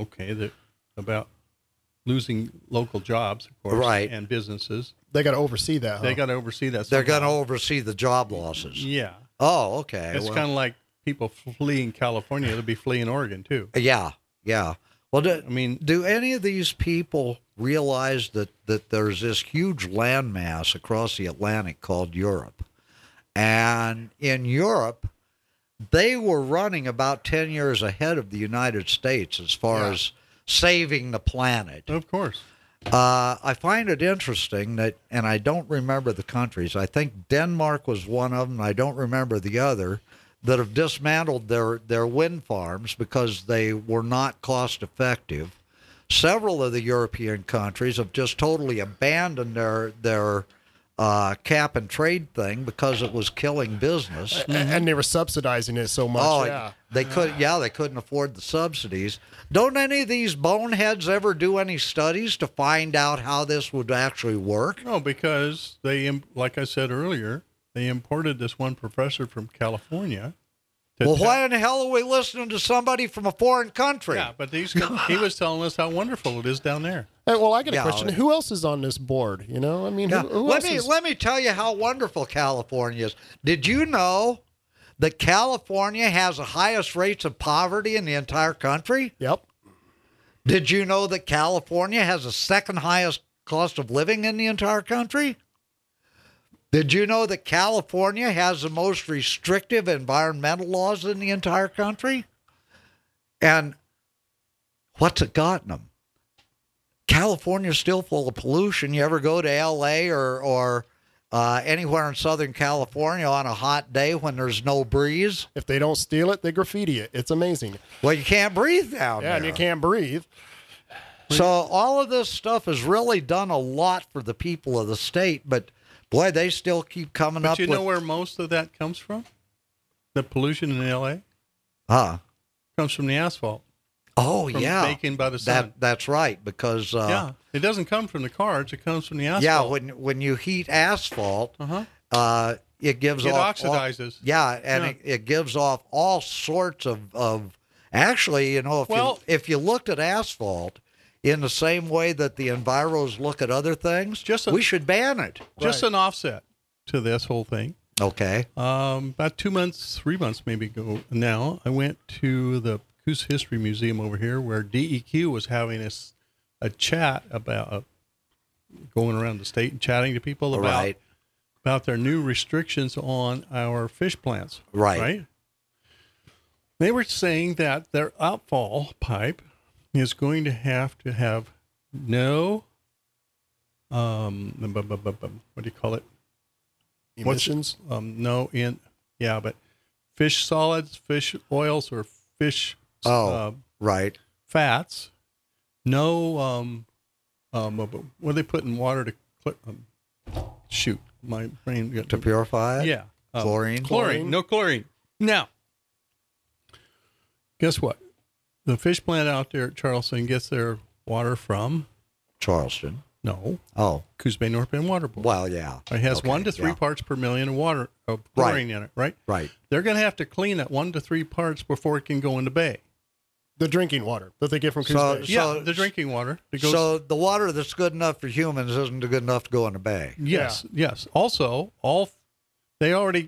about losing local jobs, of course, right, and businesses. They got to oversee that. They got to oversee that. They're going to oversee the job losses. Yeah. Oh, okay. It's kind of like people fleeing California. They'll be fleeing Oregon, too. Yeah. Well, do any of these people realize that there's this huge landmass across the Atlantic called Europe? And in Europe, they were running about 10 years ahead of the United States as far as saving the planet. Of course. I find it interesting that, and I don't remember the countries, I think Denmark was one of them, I don't remember the other, that have dismantled their wind farms because they were not cost effective. Several of the European countries have just totally abandoned their cap and trade thing because it was killing business, and they were subsidizing it so much. They couldn't afford the subsidies. Don't any of these boneheads ever do any studies to find out how this would actually work? No, because they, like I said earlier, they imported this one professor from California. Well, why in the hell are we listening to somebody from a foreign country? Yeah, but he was telling us how wonderful it is down there. Hey, well, I got a question. Who else is on this board? You know, I mean, who else let me tell you how wonderful California is. Did you know that California has the highest rates of poverty in the entire country? Yep. Did you know that California has the second highest cost of living in the entire country? Did you know that California has the most restrictive environmental laws in the entire country? And what's it gotten them? California's still full of pollution. You ever go to L.A. or anywhere in Southern California on a hot day when there's no breeze? If they don't steal it, they graffiti it. It's amazing. Well, you can't breathe down there. Yeah, and you can't breathe. So all of this stuff has really done a lot for the people of the state, but boy, they still keep coming up with... But you know where most of that comes from? The pollution in L.A.? Comes from the asphalt. Oh, from yeah. baking by the sun. That's right, because... it doesn't come from the cars. It comes from the asphalt. Yeah, when you heat asphalt, it gives off... It oxidizes. It gives off all sorts of... Actually, you know, if you looked at asphalt in the same way that the enviros look at other things, we should ban it. Just an offset to this whole thing. Okay. About 3 months maybe ago now, I went to the Coos History Museum over here where DEQ was having a chat about going around the state and chatting to people about their new restrictions on our fish plants. Right. They were saying that their outfall pipe is going to have no, what do you call it? Emissions? But fish solids, fish oils, or fish fats. No, what do they put in water to my brain. To purify it? Yeah. Chlorine? No chlorine. Now, guess what? The fish plant out there at Charleston gets their water from... Charleston? No. Oh. Coos Bay North Bend Water Board. Well, yeah. It has 1 to 3 parts per million of chlorine in it, right? Right. They're going to have to clean that 1 to 3 parts before it can go in the bay. The drinking water that they get from Coos Bay. The drinking water. So the water that's good enough for humans isn't good enough to go in the bay. Yes. Also,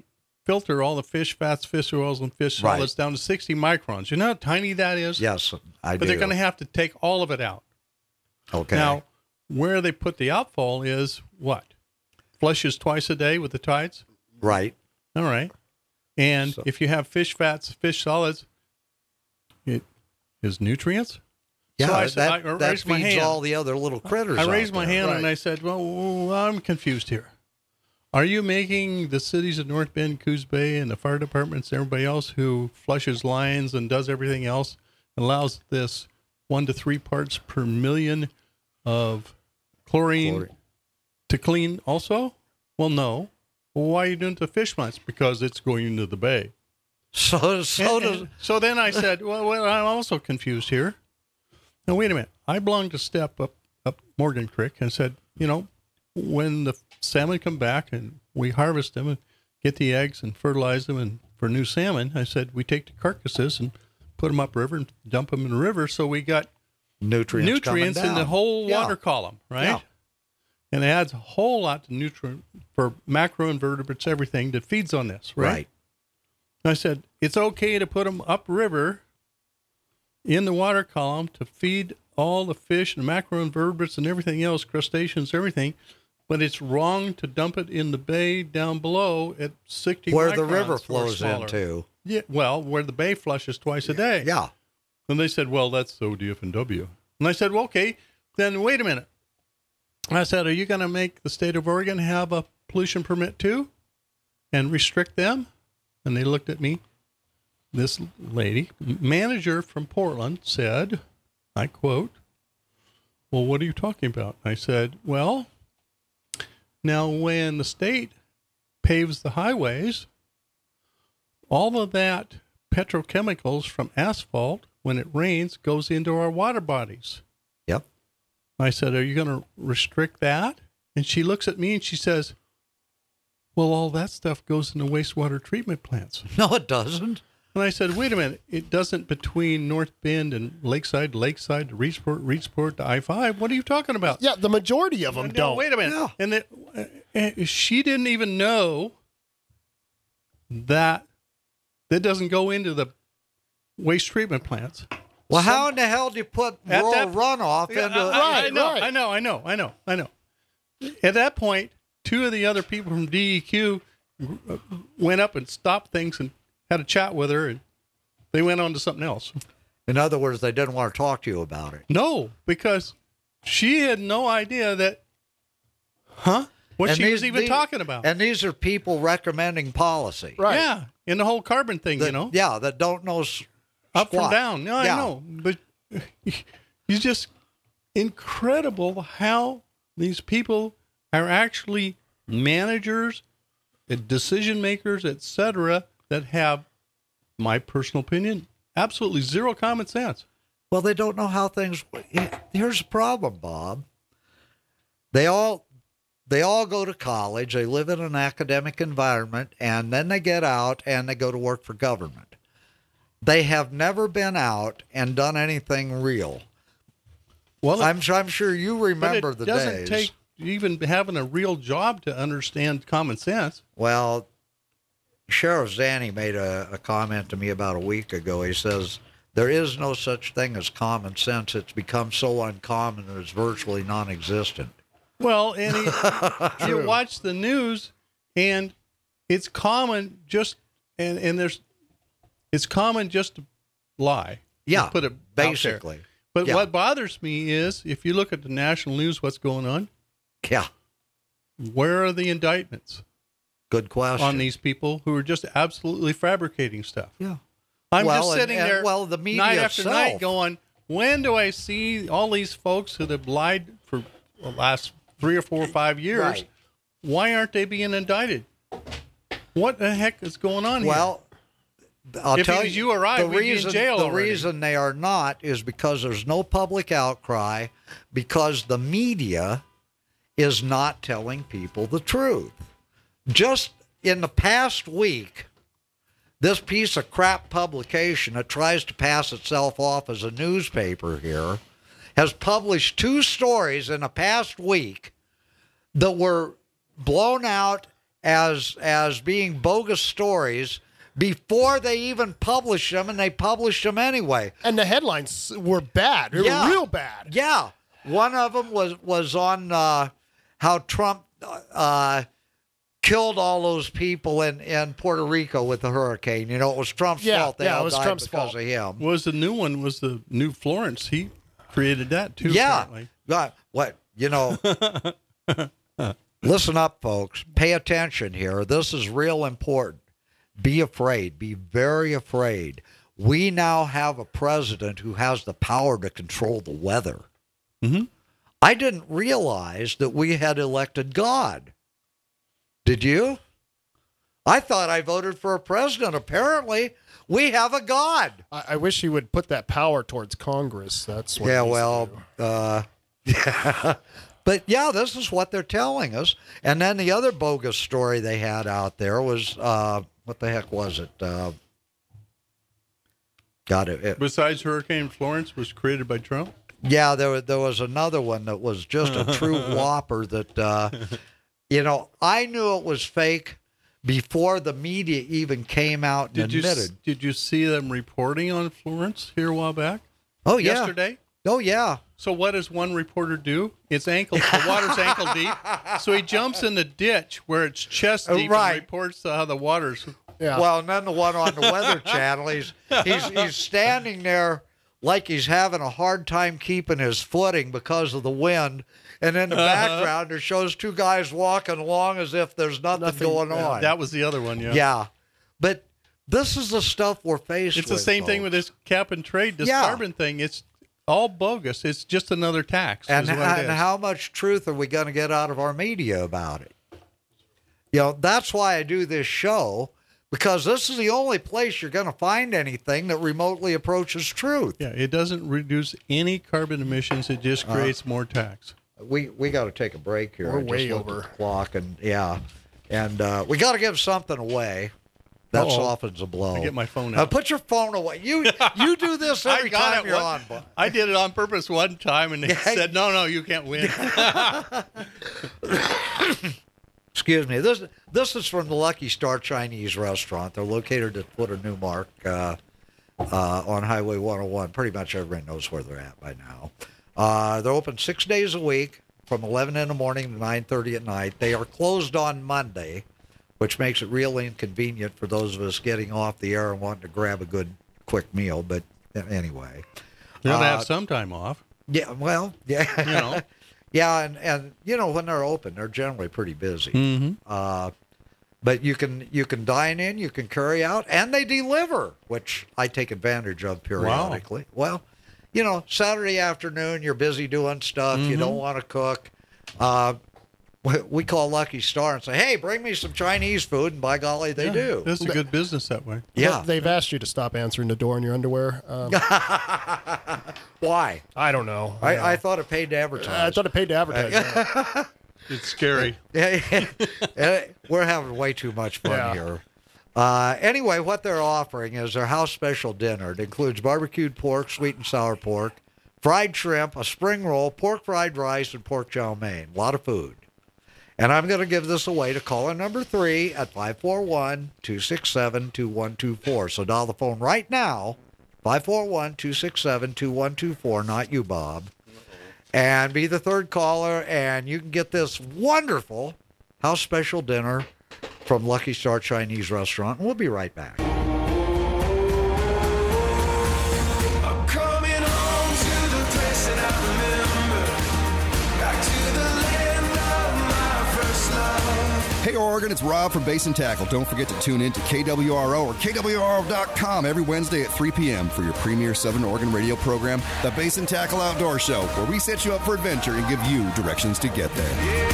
filter all the fish fats, fish oils, and fish solids down to 60 microns. You know how tiny that is? Yes, I do. But they're going to have to take all of it out. Okay. Now, where they put the outfall is what? Flushes twice a day with the tides? Right. All right. And if you have fish fats, fish solids, it is nutrients? Yeah, so I said, that feeds all the other little critters. I raised my hand and I said, well, I'm confused here. Are you making the cities of North Bend, Coos Bay, and the fire departments and everybody else who flushes lines and does everything else, allows this 1 to 3 parts per million of chlorine to clean also? Well, no. Well, why are you doing it to fish plants? Because it's going into the bay. So then I said, well, I'm also confused here. Now, wait a minute. I belong to Step up Morgan Creek and said, when the salmon come back and we harvest them and get the eggs and fertilize them and for new salmon, I said, we take the carcasses and put them upriver and dump them in the river. So we got nutrients in the whole water column, right? Yeah. And it adds a whole lot to nutrient for macroinvertebrates, everything that feeds on this, right? I said, it's okay to put them upriver in the water column to feed all the fish and macroinvertebrates and everything else, crustaceans, everything, but it's wrong to dump it in the bay down below at 60 where microns the river or flows smaller. into. Yeah, well, where the bay flushes twice a day. Yeah. And they said, well, that's ODF&W. And I said, well, okay, then wait a minute. I said, are you going to make the state of Oregon have a pollution permit too and restrict them? And they looked at me. This lady, manager from Portland, said, I quote, well, what are you talking about? I said, well, now when the state paves the highways, all of that petrochemicals from asphalt, when it rains, goes into our water bodies. Yep. I said, are you going to restrict that? And she looks at me and she says, well, all that stuff goes into wastewater treatment plants. No, it doesn't. And I said, wait a minute. It doesn't between North Bend and Lakeside, to Reedsport to I-5. What are you talking about? Yeah, the majority of them don't. Wait a minute. Yeah. And she didn't even know that doesn't go into the waste treatment plants. Well, how in the hell do you put rural runoff into... I know. At that point, 2 of the other people from DEQ went up and stopped things and had a chat with her, and they went on to something else. In other words, they didn't want to talk to you about it. No, because she had no idea that, what she was even talking about. And these are people recommending policy. Right. Yeah, and the whole carbon thing, Yeah, that don't know up from down. No, yeah. I know. But it's just incredible how these people are actually managers, decision makers, etc., that have, my personal opinion, absolutely zero common sense. Well, they don't know how things... Here's the problem, Bob. They all go to college, they live in an academic environment, and then they get out and they go to work for government. They have never been out and done anything real. Well, I'm sure you remember the days. It doesn't take even having a real job to understand common sense. Well, Sheriff Zanny made a comment to me about a week ago. He says, there is no such thing as common sense. It's become so uncommon that it's virtually non-existent. Well, and you watch the news, and it's common just it's common just to lie. Yeah, to put it basically. Out there. But what bothers me is if you look at the national news, what's going on? Yeah. Where are the indictments? Good question. On these people who are just absolutely fabricating stuff. Yeah. I'm just sitting there the media night after night going, when do I see all these folks who have lied for the last 3 or 4 or 5 years? Right. Why aren't they being indicted? What the heck is going on here? Well, I'll tell you or I, we'd be in jail the reason they are not is because there's no public outcry, because the media is not telling people the truth. Just in the past week, this piece of crap publication that tries to pass itself off as a newspaper here has published 2 stories in the past week that were blown out as being bogus stories before they even published them, and they published them anyway. And the headlines were bad. They were real bad. Yeah. One of them was on how Trump killed all those people in Puerto Rico with the hurricane. You know, it was Trump's fault. They all died because of him. Was the new one, was the new Florence. He created that, too, apparently. What, you know... Listen up, folks. Pay attention here. This is real important. Be afraid. Be very afraid. We now have a president who has the power to control the weather. Mm-hmm. I didn't realize that we had elected God. Did you? I thought I voted for a president. Apparently, we have a God. I wish he would put that power towards Congress. That's what yeah. But, yeah, this is what they're telling us. And then the other bogus story they had out there was, what the heck was it? Besides Hurricane Florence was created by Trump? Yeah, there was another one that was just a true whopper that, you know, I knew it was fake before the media even came out and admitted. Did you see them reporting on Florence here a while back? Oh, yeah. Yesterday? Oh, yeah. So what does one reporter do? The water's ankle deep. So he jumps in the ditch where it's chest deep and reports how the water's... Yeah. Well, and then the one on the Weather Channel, he's standing there like he's having a hard time keeping his footing because of the wind. And in the background, it shows two guys walking along as if there's nothing going on. That was the other one, yeah. Yeah. But this is the stuff we're faced with. It's the same thing with this cap and trade, this carbon thing. It's all bogus. It's just another tax. And how much truth are we going to get out of our media about it? You know, that's why I do this show, because this is the only place you're going to find anything that remotely approaches truth. Yeah, it doesn't reduce any carbon emissions. It just creates more tax. We got to take a break here. We're way over. At the clock, and we got to give something away. That softens a blow. I get my phone out. Put your phone away. You do this every time you're on. I did it on purpose one time, and they said, no, you can't win. Excuse me. This is from the Lucky Star Chinese Restaurant. They're located at foot of Newmark on Highway 101. Pretty much everybody knows where they're at by now. They're open 6 days a week from 11 in the morning to 9:30 at night. They are closed on Monday, which makes it real inconvenient for those of us getting off the air and wanting to grab a good, quick meal. But anyway. They'll have some time off. Yeah, well, yeah. You know. Yeah, and you know, when they're open, they're generally pretty busy. Mm-hmm. But you can dine in, you can carry out, and they deliver, which I take advantage of periodically. Wow. Well, you know, Saturday afternoon, you're busy doing stuff, you don't want to cook. We call Lucky Star and say, hey, bring me some Chinese food, and by golly, they do. It's a good business that way. Yeah. They've asked you to stop answering the door in your underwear. Why? I don't know. I thought it paid to advertise. I thought it paid to advertise. It's scary. We're having way too much fun here. Anyway, what they're offering is their house special dinner. It includes barbecued pork, sweet and sour pork, fried shrimp, a spring roll, pork fried rice, and pork chow mein. A lot of food. And I'm going to give this away to caller number 3 at 541-267-2124. So dial the phone right now, 541-267-2124, not you, Bob. And be the third caller, and you can get this wonderful house special dinner from Lucky Star Chinese Restaurant. And we'll be right back. Hey Oregon, it's Rob from Base and Tackle. Don't forget to tune in to KWRO or KWRO.com every Wednesday at 3 p.m. for your premier Southern Oregon radio program, the Base and Tackle Outdoor Show, where we set you up for adventure and give you directions to get there.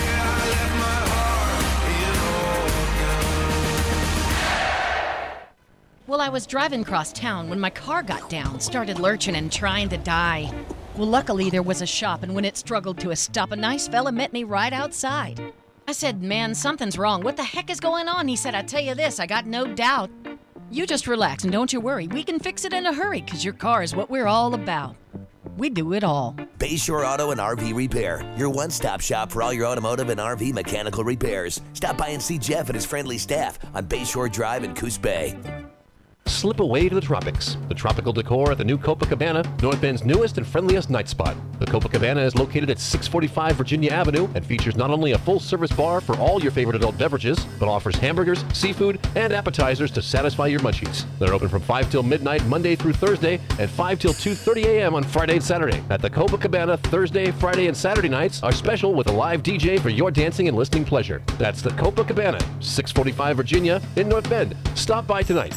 Well, I was driving across town when my car got down, started lurching and trying to die. Well, luckily there was a shop, and when it struggled to a stop, a nice fella met me right outside. I said, man, something's wrong. What the heck is going on? He said, I tell you this, I got no doubt. You just relax and don't you worry. We can fix it in a hurry, because your car is what we're all about. We do it all. Bayshore Auto and RV Repair, your one-stop shop for all your automotive and RV mechanical repairs. Stop by and see Jeff and his friendly staff on Bayshore Drive in Coos Bay. Slip away to the tropics. The tropical decor at the new Copacabana, North Bend's newest and friendliest night spot. The Copacabana is located at 645 Virginia Avenue and features not only a full-service bar for all your favorite adult beverages, but offers hamburgers, seafood, and appetizers to satisfy your munchies. They're open from 5 till midnight Monday through Thursday and 5 till 2:30 a.m. on Friday and Saturday. At the Copacabana, Thursday, Friday, and Saturday nights are special with a live DJ for your dancing and listening pleasure. That's the Copacabana, 645 Virginia in North Bend. Stop by tonight.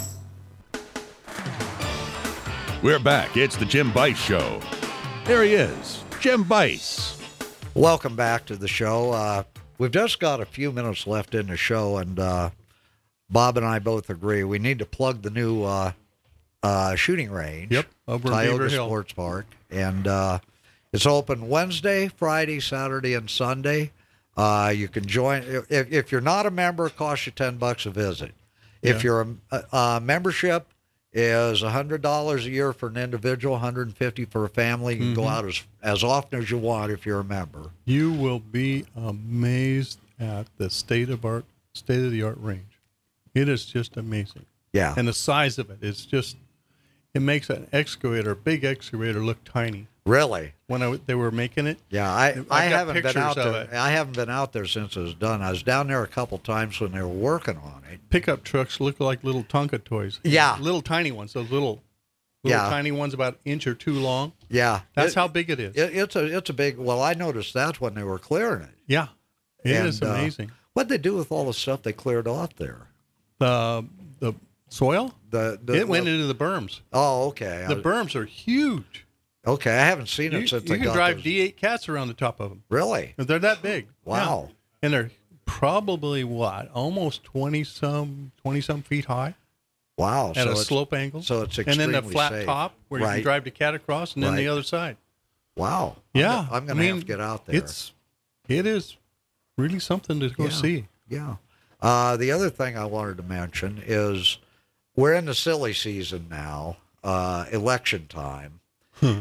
We're back. It's the Jim Bice Show. There he is, Jim Bice. Welcome back to the show. We've just got a few minutes left in the show, and Bob and I both agree we need to plug the new shooting range. Yep, over in Tioga Beaver Hill Sports Park, and it's open Wednesday, Friday, Saturday, and Sunday. You can join if you're not a member. It costs you $10 a visit. If you're a membership, is $100 a year for an individual, $150 for a family. You can go out as often as you want if you're a member. You will be amazed at the state-of-the-art range. It is just amazing. Yeah. And the size of it is just, it makes an big excavator look tiny. Really? When they were making it? Yeah, I haven't been out there. It. I haven't been out there since it was done. I was down there a couple times when they were working on it. Pickup trucks look like little Tonka toys. Yeah. Little tiny ones. Those little tiny ones about an inch or two long. Yeah. That's how big it is. It's a big, well, I noticed that when they were clearing it. Yeah. It is amazing. What'd they do with all the stuff they cleared off there? The soil? It went into the berms. Oh, okay. The berms are huge. Okay, I haven't seen it since I got You can drive D8 cats around the top of them. Really? They're that big. Wow. Yeah. And they're probably, almost 20-some feet high. Wow. At a slope angle. So it's extremely And then the flat safe. top where you can drive the cat across and then the other side. Wow. Yeah. I'm going to have to get out there. It is really something to go see. Yeah. The other thing I wanted to mention is we're in the silly season now, election time. Yeah,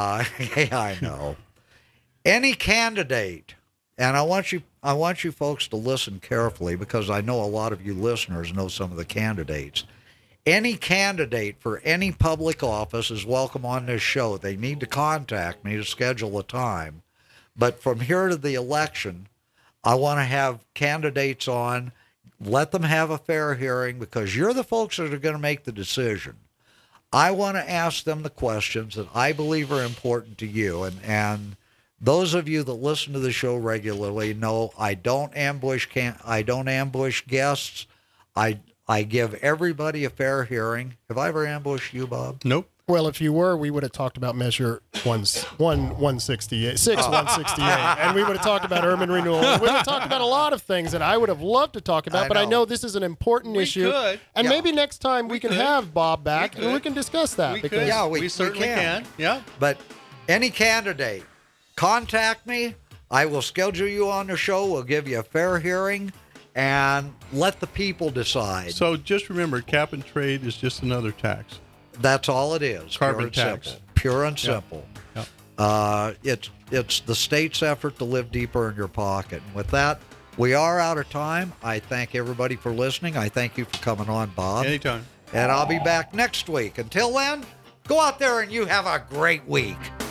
I know. Any candidate, and I want you folks to listen carefully because I know a lot of you listeners know some of the candidates. Any candidate for any public office is welcome on this show. They need to contact me to schedule a time. But from here to the election, I want to have candidates on. Let them have a fair hearing because you're the folks that are going to make the decision. I want to ask them the questions that I believe are important to you. And those of you that listen to the show regularly know I don't ambush guests. I give everybody a fair hearing. Have I ever ambushed you, Bob? Nope. Well, if you were, we would have talked about measure 168, and we would have talked about urban renewal. We would have talked about a lot of things that I would have loved to talk about, but I know this is an important issue. And maybe next time we can have Bob back and we can discuss that. We certainly can. Yeah. But any candidate, contact me. I will schedule you on the show. We'll give you a fair hearing and let the people decide. So just remember, cap and trade is just another tax. That's all it is. Carbon tax. Simple. Pure and simple. Yep. It's the state's effort to live deeper in your pocket. And with that, we are out of time. I thank everybody for listening. I thank you for coming on, Bob. Anytime. And I'll be back next week. Until then, go out there and you have a great week.